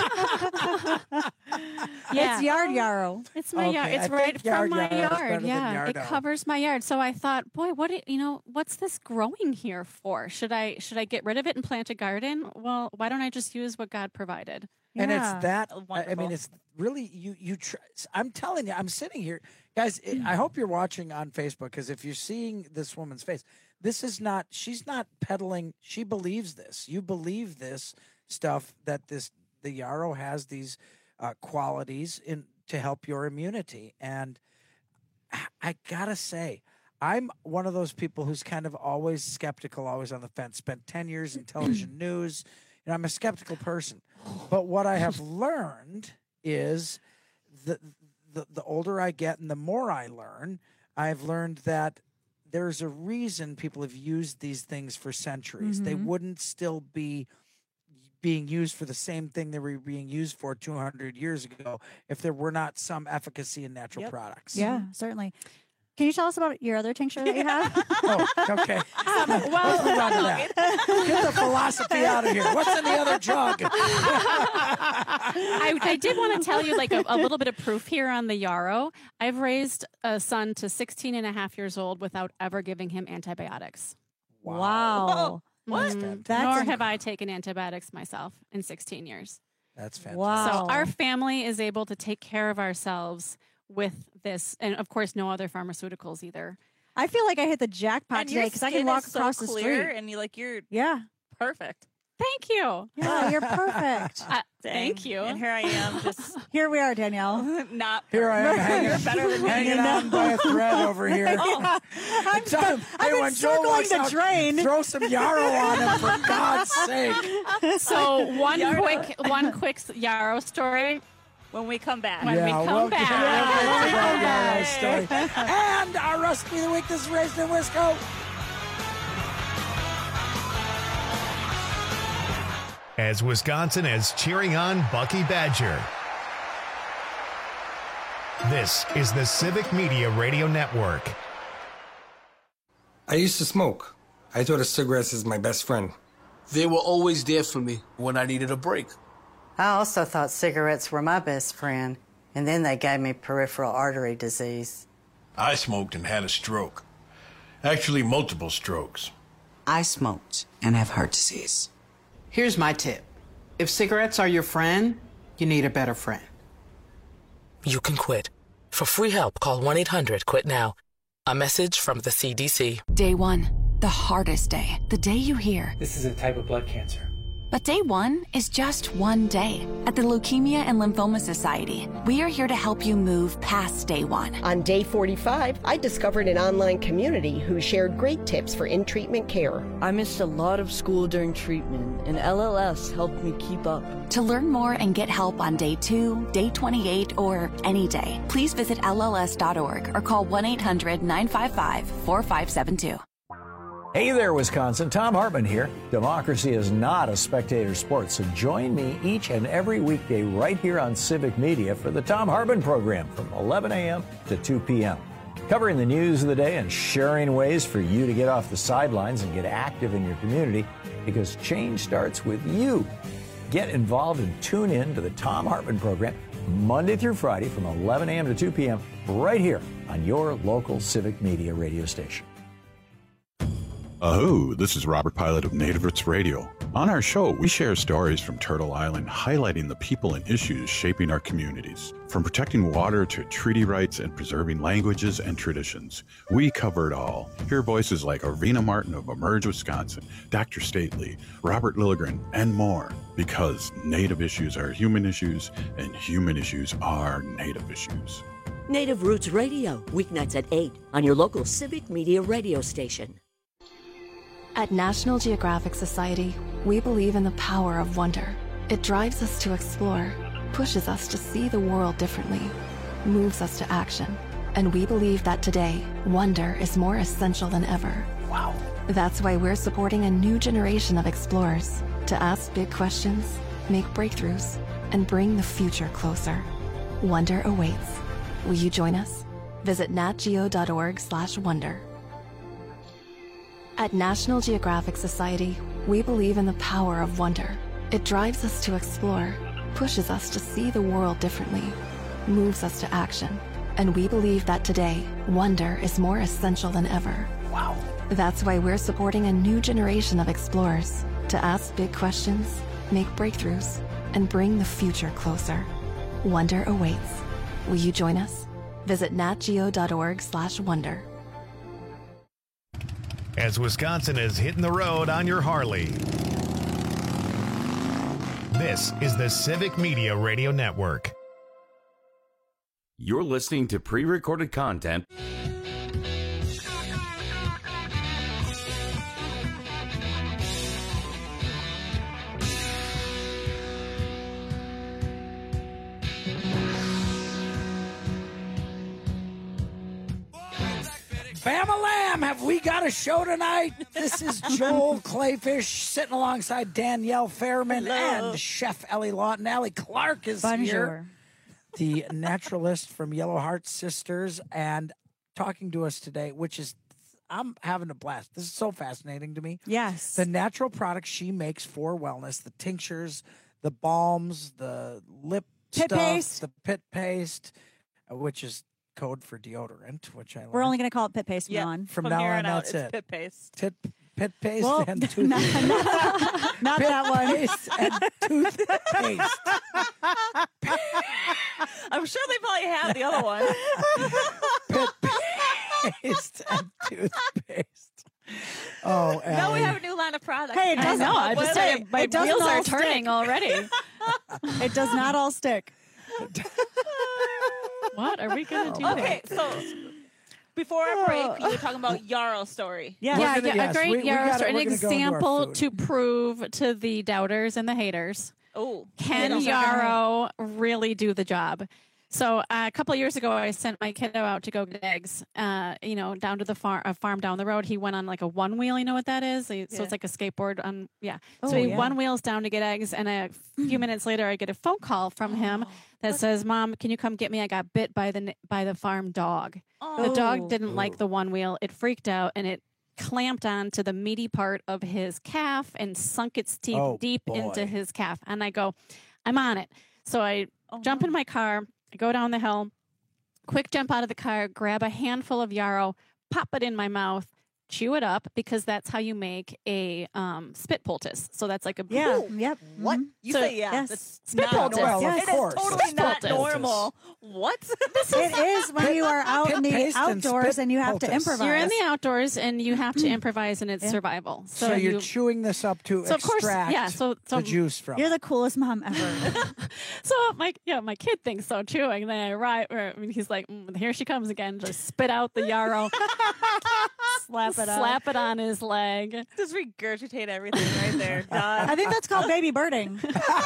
Speaker 20: It's yard yarrow.
Speaker 21: It's my yard. It's right from my yard. Yeah, it covers my yard. So I thought, boy, what's this growing here for? Should I get rid of it and plant a garden? Well, why don't I just use what God provided?
Speaker 18: And it's that, I mean, it's really, I'm telling you, I'm sitting here. Guys, I hope you're watching on Facebook, because if you're seeing this woman's face, she's not peddling, she believes this. You believe this stuff, that the yarrow has these qualities to help your immunity. And I gotta say, I'm one of those people who's kind of always skeptical, always on the fence, spent 10 years in television news. I'm a skeptical person. But what I have learned is the older I get and the more I learn, I've learned that there's a reason people have used these things for centuries. They wouldn't still be being used for the same thing they were being used for 200 years ago if there were not some efficacy in natural products.
Speaker 20: Yeah, certainly. Can you tell us about your other tincture that you have?
Speaker 18: Oh, okay. Let's move on to that. Get the philosophy out of here. What's in the other jug?
Speaker 21: I did want to tell you like a little bit of proof here on the yarrow. I've raised a son to 16 and a half years old without ever giving him antibiotics.
Speaker 20: Wow.
Speaker 18: What?
Speaker 21: Nor have I taken antibiotics myself in 16 years.
Speaker 18: That's fantastic.
Speaker 20: Wow.
Speaker 21: So our family is able to take care of ourselves with this, and of course, no other pharmaceuticals either.
Speaker 20: I feel like I hit the jackpot
Speaker 19: And
Speaker 20: today
Speaker 19: your
Speaker 20: because I can
Speaker 19: skin
Speaker 20: walk
Speaker 19: is so
Speaker 20: across the
Speaker 19: clear,
Speaker 20: street.
Speaker 19: and you're
Speaker 20: Yeah.
Speaker 19: perfect.
Speaker 21: Thank you.
Speaker 20: Yeah, you're perfect.
Speaker 21: Thank you.
Speaker 19: And here I am, just
Speaker 20: Here we are, Danielle.
Speaker 19: not.
Speaker 18: Here I am
Speaker 19: You're better than me.
Speaker 18: hanging on by a thread over here.
Speaker 20: I've been
Speaker 18: when Joel
Speaker 20: circling
Speaker 18: walks
Speaker 20: the
Speaker 18: out,
Speaker 20: drain.
Speaker 18: throw some yarrow on him, for God's sake.
Speaker 21: So one quick yarrow story.
Speaker 19: When we come back.
Speaker 21: When we come
Speaker 18: we'll
Speaker 21: back.
Speaker 18: get to that yarrow story. And our recipe of the week, this is Raised in Wisco.
Speaker 13: As Wisconsin is cheering on Bucky Badger. This is the Civic Media Radio Network.
Speaker 5: I used to smoke. I thought of cigarettes as my best friend.
Speaker 6: They were always there for me when I needed a break.
Speaker 7: I also thought cigarettes were my best friend, and then they gave me peripheral artery disease.
Speaker 8: I smoked and had a stroke. Actually, multiple strokes.
Speaker 10: I smoked and have heart disease.
Speaker 11: Here's my tip. If cigarettes are your friend, you need a better friend.
Speaker 12: You can quit. For free help, call 1-800-QUIT-NOW. A message from the CDC.
Speaker 2: Day 1. The hardest day, the day you hear,
Speaker 4: This is a type of blood cancer.
Speaker 2: but day one is just one day. At the Leukemia and Lymphoma Society, we are here to help you move past day one.
Speaker 23: On day 45, I discovered an online community who shared great tips for in-treatment care.
Speaker 24: I missed a lot of school during treatment, and LLS helped me keep up.
Speaker 2: To learn more and get help on day 2, day 28, or any day, please visit LLS.org or call 1-800-955-4572.
Speaker 9: Hey there, Wisconsin. Tom Hartman here. Democracy is not a spectator sport, so join me each and every weekday right here on Civic Media for the Tom Hartman program from 11 a.m. to 2 p.m. Covering the news of the day and sharing ways for you to get off the sidelines and get active in your community, because change starts with you. Get involved and tune in to the Tom Hartman program Monday through Friday from 11 a.m. to 2 p.m. right here on your local Civic Media radio station.
Speaker 14: Hello, this is Robert Pilot of Native Roots Radio. On our show, we share stories from Turtle Island highlighting the people and issues shaping our communities. From protecting water to treaty rights and preserving languages and traditions, we cover it all. Hear voices like Arvina Martin of Emerge Wisconsin, Dr. Stately, Robert Lilligren, and more. Because Native issues are human issues, and human issues are Native issues.
Speaker 3: Native Roots Radio, weeknights at 8 on your local Civic Media radio station.
Speaker 15: At National Geographic Society, we believe in the power of wonder. It drives us to explore, pushes us to see the world differently, moves us to action. And we believe that today, wonder is more essential than ever. Wow. That's why we're supporting a new generation of explorers to ask big questions, make breakthroughs, and bring the future closer. Wonder awaits. Will you join us? Visit natgeo.org/wonder. At National Geographic Society, we believe in the power of wonder. It drives us to explore, pushes us to see the world differently, moves us to action. And we believe that today, wonder is more essential than ever. Wow. That's why we're supporting a new generation of explorers to ask big questions, make breakthroughs, and bring the future closer. Wonder awaits. Will you join us? Visit natgeo.org/wonder.
Speaker 13: As Wisconsin is hitting the road on your Harley. This is the Civic Media Radio Network.
Speaker 17: You're listening to pre-recorded content.
Speaker 18: Bam-a-lam, have we got a show tonight? This is Joel Clayfish sitting alongside Danielle Fairman and Chef Ellie Lawton. Allie Clark is here, the naturalist from Yellow Heart Sisters, and talking to us today, which is, I'm having a blast. This is so fascinating to me.
Speaker 19: Yes.
Speaker 18: The natural products she makes for wellness, the tinctures, the balms, the lip
Speaker 20: Pit
Speaker 18: stuff,
Speaker 20: paste.
Speaker 18: the pit paste, which is code for deodorant, which I love.
Speaker 20: We're only going to call it pit paste from now on.
Speaker 18: From now
Speaker 19: here
Speaker 18: on,
Speaker 19: on out,
Speaker 18: that's
Speaker 19: it's
Speaker 18: it.
Speaker 19: pit paste.
Speaker 18: Pit paste
Speaker 20: Well,
Speaker 18: and toothpaste.
Speaker 20: Not
Speaker 18: Pit
Speaker 20: that one.
Speaker 18: paste and toothpaste.
Speaker 19: I'm sure they probably have the other one.
Speaker 18: Pit paste and toothpaste. Oh,
Speaker 19: Now we
Speaker 18: Allie.
Speaker 19: have a new line of products.
Speaker 20: Hey, it
Speaker 21: I
Speaker 20: doesn't.
Speaker 21: know. I just
Speaker 20: Wait,
Speaker 21: started, my
Speaker 20: it doesn't
Speaker 21: wheels
Speaker 20: all
Speaker 21: are
Speaker 20: stick.
Speaker 21: turning already.
Speaker 20: It does not all stick.
Speaker 21: What are we going to do?
Speaker 19: Okay, so before our break, you were talking about Yarrow story.
Speaker 21: Yeah, a great yarrow story, an
Speaker 18: we're gonna go into our
Speaker 21: example
Speaker 18: food.
Speaker 21: to prove to the doubters and the haters.
Speaker 19: Oh,
Speaker 21: Can yarrow really do the job? So a couple of years ago, I sent my kiddo out to go get eggs. Down to the farm down the road. He went on like a one wheel. You know what that is? So it's like a skateboard on. Yeah.
Speaker 20: Oh,
Speaker 21: So he
Speaker 20: yeah.
Speaker 21: one wheels down to get eggs, and a few minutes later, I get a phone call from him that says, "Mom, can you come get me? I got bit by the farm dog. The dog didn't like the one wheel. It freaked out and it clamped onto the meaty part of his calf and sunk its teeth deep into his calf." And I go, "I'm on it." So I jump in my car. I go down the hill, quick jump out of the car, grab a handful of yarrow, pop it in my mouth, chew it up because that's how you make a spit poultice. So that's like a
Speaker 20: Yep.
Speaker 19: What? You
Speaker 21: So-
Speaker 19: say
Speaker 20: yes.
Speaker 19: That's
Speaker 21: Spit
Speaker 19: not
Speaker 21: poultice.
Speaker 19: normal.
Speaker 18: Well, of
Speaker 19: It is
Speaker 18: course.
Speaker 19: totally
Speaker 21: Spit
Speaker 19: not
Speaker 21: poultice.
Speaker 19: normal. What?
Speaker 20: It is when you are out in the
Speaker 18: Pit-paste and
Speaker 20: outdoors
Speaker 18: spit
Speaker 20: and you have to
Speaker 18: poultice.
Speaker 20: improvise.
Speaker 21: You're in the outdoors and you have to improvise and it's survival.
Speaker 18: So you're
Speaker 21: you,
Speaker 18: chewing this up to
Speaker 21: So of course,
Speaker 18: extract
Speaker 21: yeah, so
Speaker 18: the juice from
Speaker 20: You're
Speaker 18: it.
Speaker 20: the coolest mom ever.
Speaker 21: so my kid thinks so too. And then I arrive, he's like, here she comes again. Just spit out the yarrow, slap it on his leg.
Speaker 19: Just regurgitate everything right there. Done.
Speaker 20: I think that's called baby birding.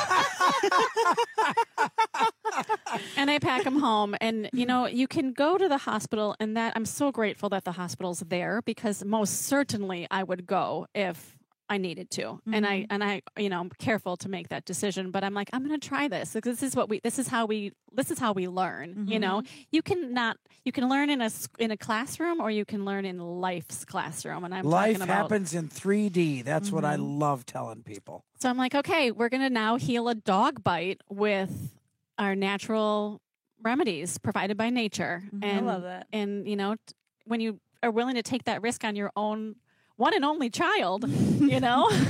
Speaker 21: And I pack him home. And, you can go to the hospital, and that I'm so grateful that the hospital's there because most certainly I would go if I needed to.
Speaker 20: Mm-hmm.
Speaker 21: And I, I'm careful to make that decision, but I'm like, I'm going to try this. This is how we learn.
Speaker 20: Mm-hmm.
Speaker 21: You can learn in a classroom or you can learn in life's classroom. And I'm
Speaker 18: Life
Speaker 21: talking about,
Speaker 18: happens in 3D. That's what I love telling people.
Speaker 21: so I'm like, okay, we're going to now heal a dog bite with our natural remedies provided by nature. And,
Speaker 19: love that.
Speaker 21: And, when you are willing to take that risk on your own one and only child,
Speaker 20: It's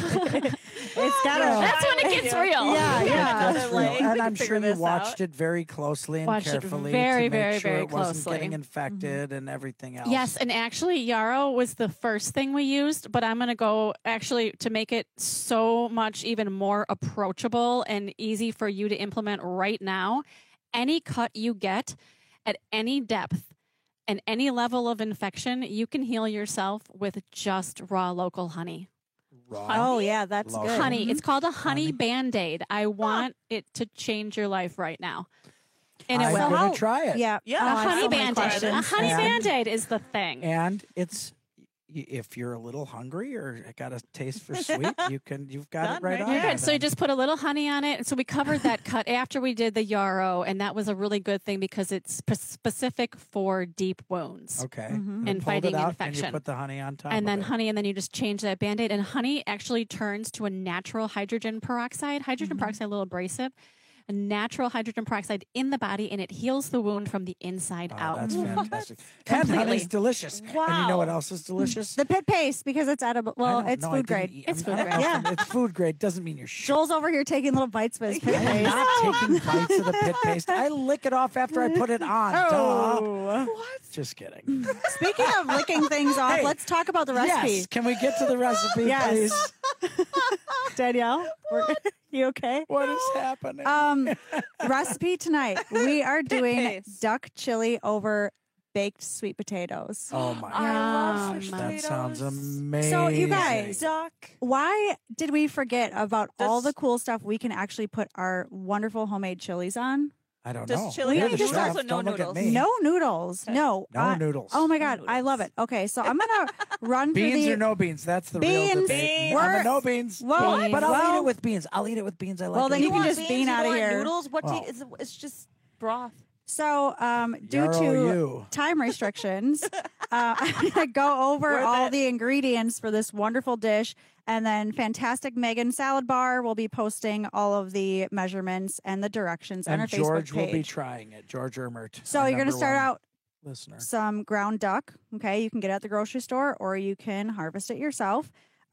Speaker 20: got
Speaker 21: that's when it gets real.
Speaker 20: Yeah.
Speaker 18: That's real. And I'm sure you watched it very closely and
Speaker 21: Watched it
Speaker 18: carefully
Speaker 21: very,
Speaker 18: to make
Speaker 21: very,
Speaker 18: sure
Speaker 21: very
Speaker 18: it wasn't
Speaker 21: closely.
Speaker 18: getting infected and everything else.
Speaker 21: Yes, and actually, yarrow was the first thing we used, but I'm going to go actually to make it so much even more approachable and easy for you to implement right now. Any cut you get at any depth and any level of infection, you can heal yourself with just raw local honey.
Speaker 20: Oh, yeah, that's
Speaker 18: Love
Speaker 20: good.
Speaker 21: Honey. It's called a honey Band-Aid. I want it to change your life right now. And
Speaker 18: I'm
Speaker 21: it will.
Speaker 18: going to try it.
Speaker 20: Yeah.
Speaker 19: Yeah.
Speaker 21: A
Speaker 20: Oh, I have
Speaker 21: honey
Speaker 20: so many
Speaker 21: Band-Aid. A
Speaker 20: questions.
Speaker 21: honey
Speaker 18: And-
Speaker 21: Band-Aid is the thing.
Speaker 18: And it's if you're a little hungry or got a taste for sweet, you've got
Speaker 19: Done
Speaker 18: it right
Speaker 19: right
Speaker 18: on.
Speaker 21: You're
Speaker 18: there
Speaker 21: good. So you
Speaker 18: then.
Speaker 21: just put a little honey on it. And so we covered that cut after we did the yarrow, and that was a really good thing because it's specific for deep wounds.
Speaker 18: Okay.
Speaker 21: And
Speaker 18: pulled
Speaker 21: fighting
Speaker 18: it out,
Speaker 21: infection.
Speaker 18: And you put the honey on top
Speaker 21: And then
Speaker 18: of it.
Speaker 21: honey, and then you just change that Band-Aid. And honey actually turns to a natural hydrogen peroxide. Hydrogen peroxide, a little abrasive. A natural hydrogen peroxide in the body, and it heals the wound from the inside out.
Speaker 18: That's fantastic. And
Speaker 21: Completely.
Speaker 18: honey's delicious. And you know what else is delicious?
Speaker 20: The pit paste, because it's edible.
Speaker 18: I
Speaker 20: Well,
Speaker 18: don't
Speaker 20: it's
Speaker 18: know, I
Speaker 20: food
Speaker 18: didn't
Speaker 20: grade.
Speaker 18: eat-
Speaker 20: It's
Speaker 18: I'm-
Speaker 20: food grade.
Speaker 18: I'm-
Speaker 20: Yeah.
Speaker 18: It's food grade. Doesn't mean you're shit.
Speaker 20: Joel's over here taking little bites with his pit
Speaker 18: I'm
Speaker 20: paste.
Speaker 18: not taking bites of the pit paste. I lick it off after I put it on. Duh.
Speaker 20: Oh.
Speaker 18: Just kidding.
Speaker 20: Speaking of licking things off,
Speaker 18: Hey,
Speaker 20: let's talk about the recipe.
Speaker 18: Yes. Can we get to the recipe,
Speaker 20: Yes.
Speaker 18: please?
Speaker 20: Danielle, you okay?
Speaker 18: What is happening?
Speaker 20: Recipe tonight. We are doing
Speaker 19: paste.
Speaker 20: duck chili over baked sweet potatoes.
Speaker 18: Oh my
Speaker 19: I love
Speaker 18: gosh,
Speaker 19: sweet
Speaker 18: that sounds
Speaker 19: potatoes.
Speaker 18: amazing.
Speaker 20: So you guys,
Speaker 19: Duck.
Speaker 20: why did we forget about all
Speaker 19: Does-
Speaker 20: the cool stuff we can actually put our wonderful homemade chilies on?
Speaker 18: I don't
Speaker 19: Does
Speaker 18: know.
Speaker 19: chili
Speaker 18: You're
Speaker 20: have
Speaker 18: the
Speaker 20: just
Speaker 18: chef.
Speaker 19: also no
Speaker 18: Don't look at
Speaker 19: noodles?
Speaker 18: me.
Speaker 20: No noodles. No.
Speaker 18: No noodles.
Speaker 20: Oh my God. I love it. Okay, so I'm going to run through
Speaker 18: Beans
Speaker 20: the...
Speaker 18: or no beans? That's the real
Speaker 20: Beans.
Speaker 18: debate.
Speaker 20: We're-
Speaker 18: I'm a no beans.
Speaker 20: Well,
Speaker 18: but I'll eat
Speaker 20: well-
Speaker 18: it with beans. I'll eat it with beans. I like
Speaker 20: Well,
Speaker 18: it
Speaker 20: then
Speaker 18: with
Speaker 20: you can
Speaker 18: beans.
Speaker 20: just bean out of here.
Speaker 19: Noodles? What do
Speaker 18: Wow.
Speaker 19: you, it's just broth.
Speaker 20: So, due
Speaker 18: Yarrow
Speaker 20: to
Speaker 18: you.
Speaker 20: time restrictions, I'm going to go over
Speaker 19: Worth
Speaker 20: all
Speaker 19: it.
Speaker 20: the ingredients for this wonderful dish. And then Fantastic Megan Salad Bar will be posting all of the measurements and the directions on
Speaker 18: And
Speaker 20: our Facebook
Speaker 18: George
Speaker 20: page.
Speaker 18: will be trying it. George Ermert.
Speaker 20: So
Speaker 18: our
Speaker 20: you're going to
Speaker 18: number
Speaker 20: start
Speaker 18: one
Speaker 20: out
Speaker 18: listener.
Speaker 20: some ground duck. Okay, you can get it at the grocery store or you can harvest it yourself.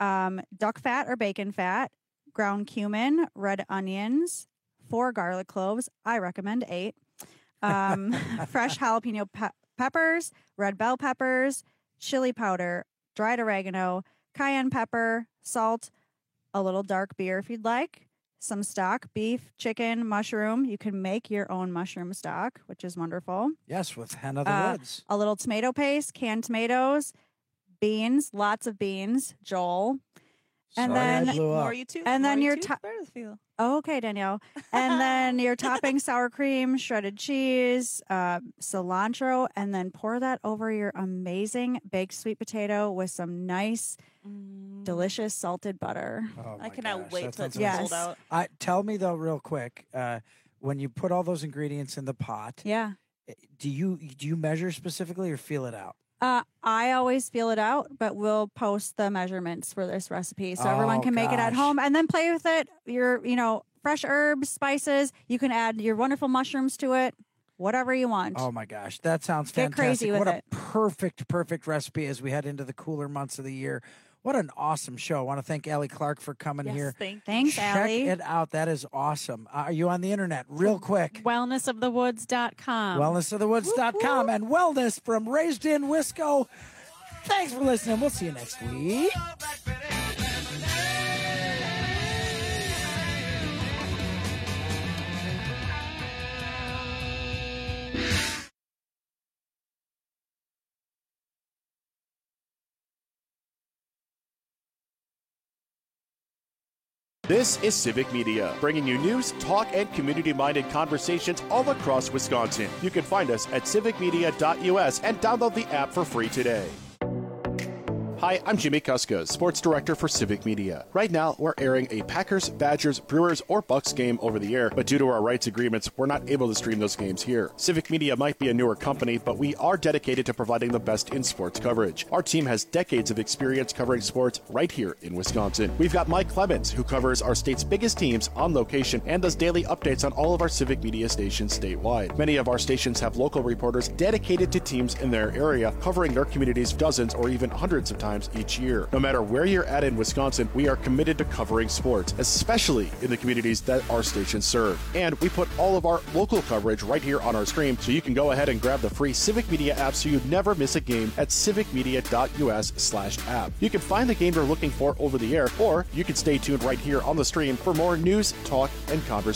Speaker 20: Duck fat or bacon fat, ground cumin, red onions, 4 garlic cloves. I recommend 8. Fresh jalapeno peppers, red bell peppers, chili powder, dried oregano, cayenne pepper, salt, a little dark beer if you'd like, some stock, beef, chicken, mushroom. You can make your own mushroom stock, which is wonderful.
Speaker 18: Yes, with Hen of the Woods.
Speaker 20: A little tomato paste, canned tomatoes, beans, lots of beans, Joel. And
Speaker 18: Sorry, I
Speaker 20: then
Speaker 18: blew up.
Speaker 19: More you too.
Speaker 20: And then
Speaker 19: more you
Speaker 20: your
Speaker 19: too.
Speaker 20: top-
Speaker 19: Bakersfield.
Speaker 20: Oh, okay, Danielle. And then your topping, sour cream, shredded cheese, cilantro, and then pour that over your amazing baked sweet potato with some nice, delicious salted butter.
Speaker 18: Oh
Speaker 19: I
Speaker 18: my
Speaker 19: cannot
Speaker 18: gosh,
Speaker 19: wait
Speaker 18: that
Speaker 19: till it's
Speaker 18: sounds
Speaker 19: sold out.
Speaker 18: Tell me though, real quick, when you put all those ingredients in the pot,
Speaker 20: Yeah.
Speaker 18: do you measure specifically or feel it out?
Speaker 20: I always feel it out, but we'll post the measurements for this recipe so everyone
Speaker 18: Oh,
Speaker 20: can make it at
Speaker 18: gosh.
Speaker 20: home and then play with it. Your, fresh herbs, spices. You can add your wonderful mushrooms to it. whatever you want.
Speaker 18: Oh my gosh, that sounds
Speaker 20: Get
Speaker 18: fantastic.
Speaker 20: crazy with
Speaker 18: what
Speaker 20: it.
Speaker 18: a perfect recipe as we head into the cooler months of the year. What an awesome show. I want to thank Allie Clark for coming here.
Speaker 20: Thanks,
Speaker 18: Check
Speaker 20: Allie.
Speaker 18: it out. That is awesome. Are you on the internet? Real quick.
Speaker 21: Wellnessofthewoods.com.
Speaker 18: Wellnessofthewoods.com and wellness from Raised in Wisco. Thanks for listening. We'll see you next week.
Speaker 1: This is Civic Media, bringing you news, talk, and community-minded conversations all across Wisconsin. You can find us at civicmedia.us and download the app for free today. Hi, I'm Jimmy Kuska, Sports Director for Civic Media. Right now, we're airing a Packers, Badgers, Brewers, or Bucks game over the air, but due to our rights agreements, we're not able to stream those games here. Civic Media might be a newer company, but we are dedicated to providing the best in sports coverage. Our team has decades of experience covering sports right here in Wisconsin. We've got Mike Clemens, who covers our state's biggest teams on location and does daily updates on all of our Civic Media stations statewide. Many of our stations have local reporters dedicated to teams in their area, covering their communities dozens or even hundreds of times each year. No matter where you're at in Wisconsin, we are committed to covering sports, especially in the communities that our stations serve. And we put all of our local coverage right here on our stream, so you can go ahead and grab the free Civic Media app so you never miss a game at civicmedia.us/app. You can find the game you're looking for over the air, or you can stay tuned right here on the stream for more news, talk, and conversation.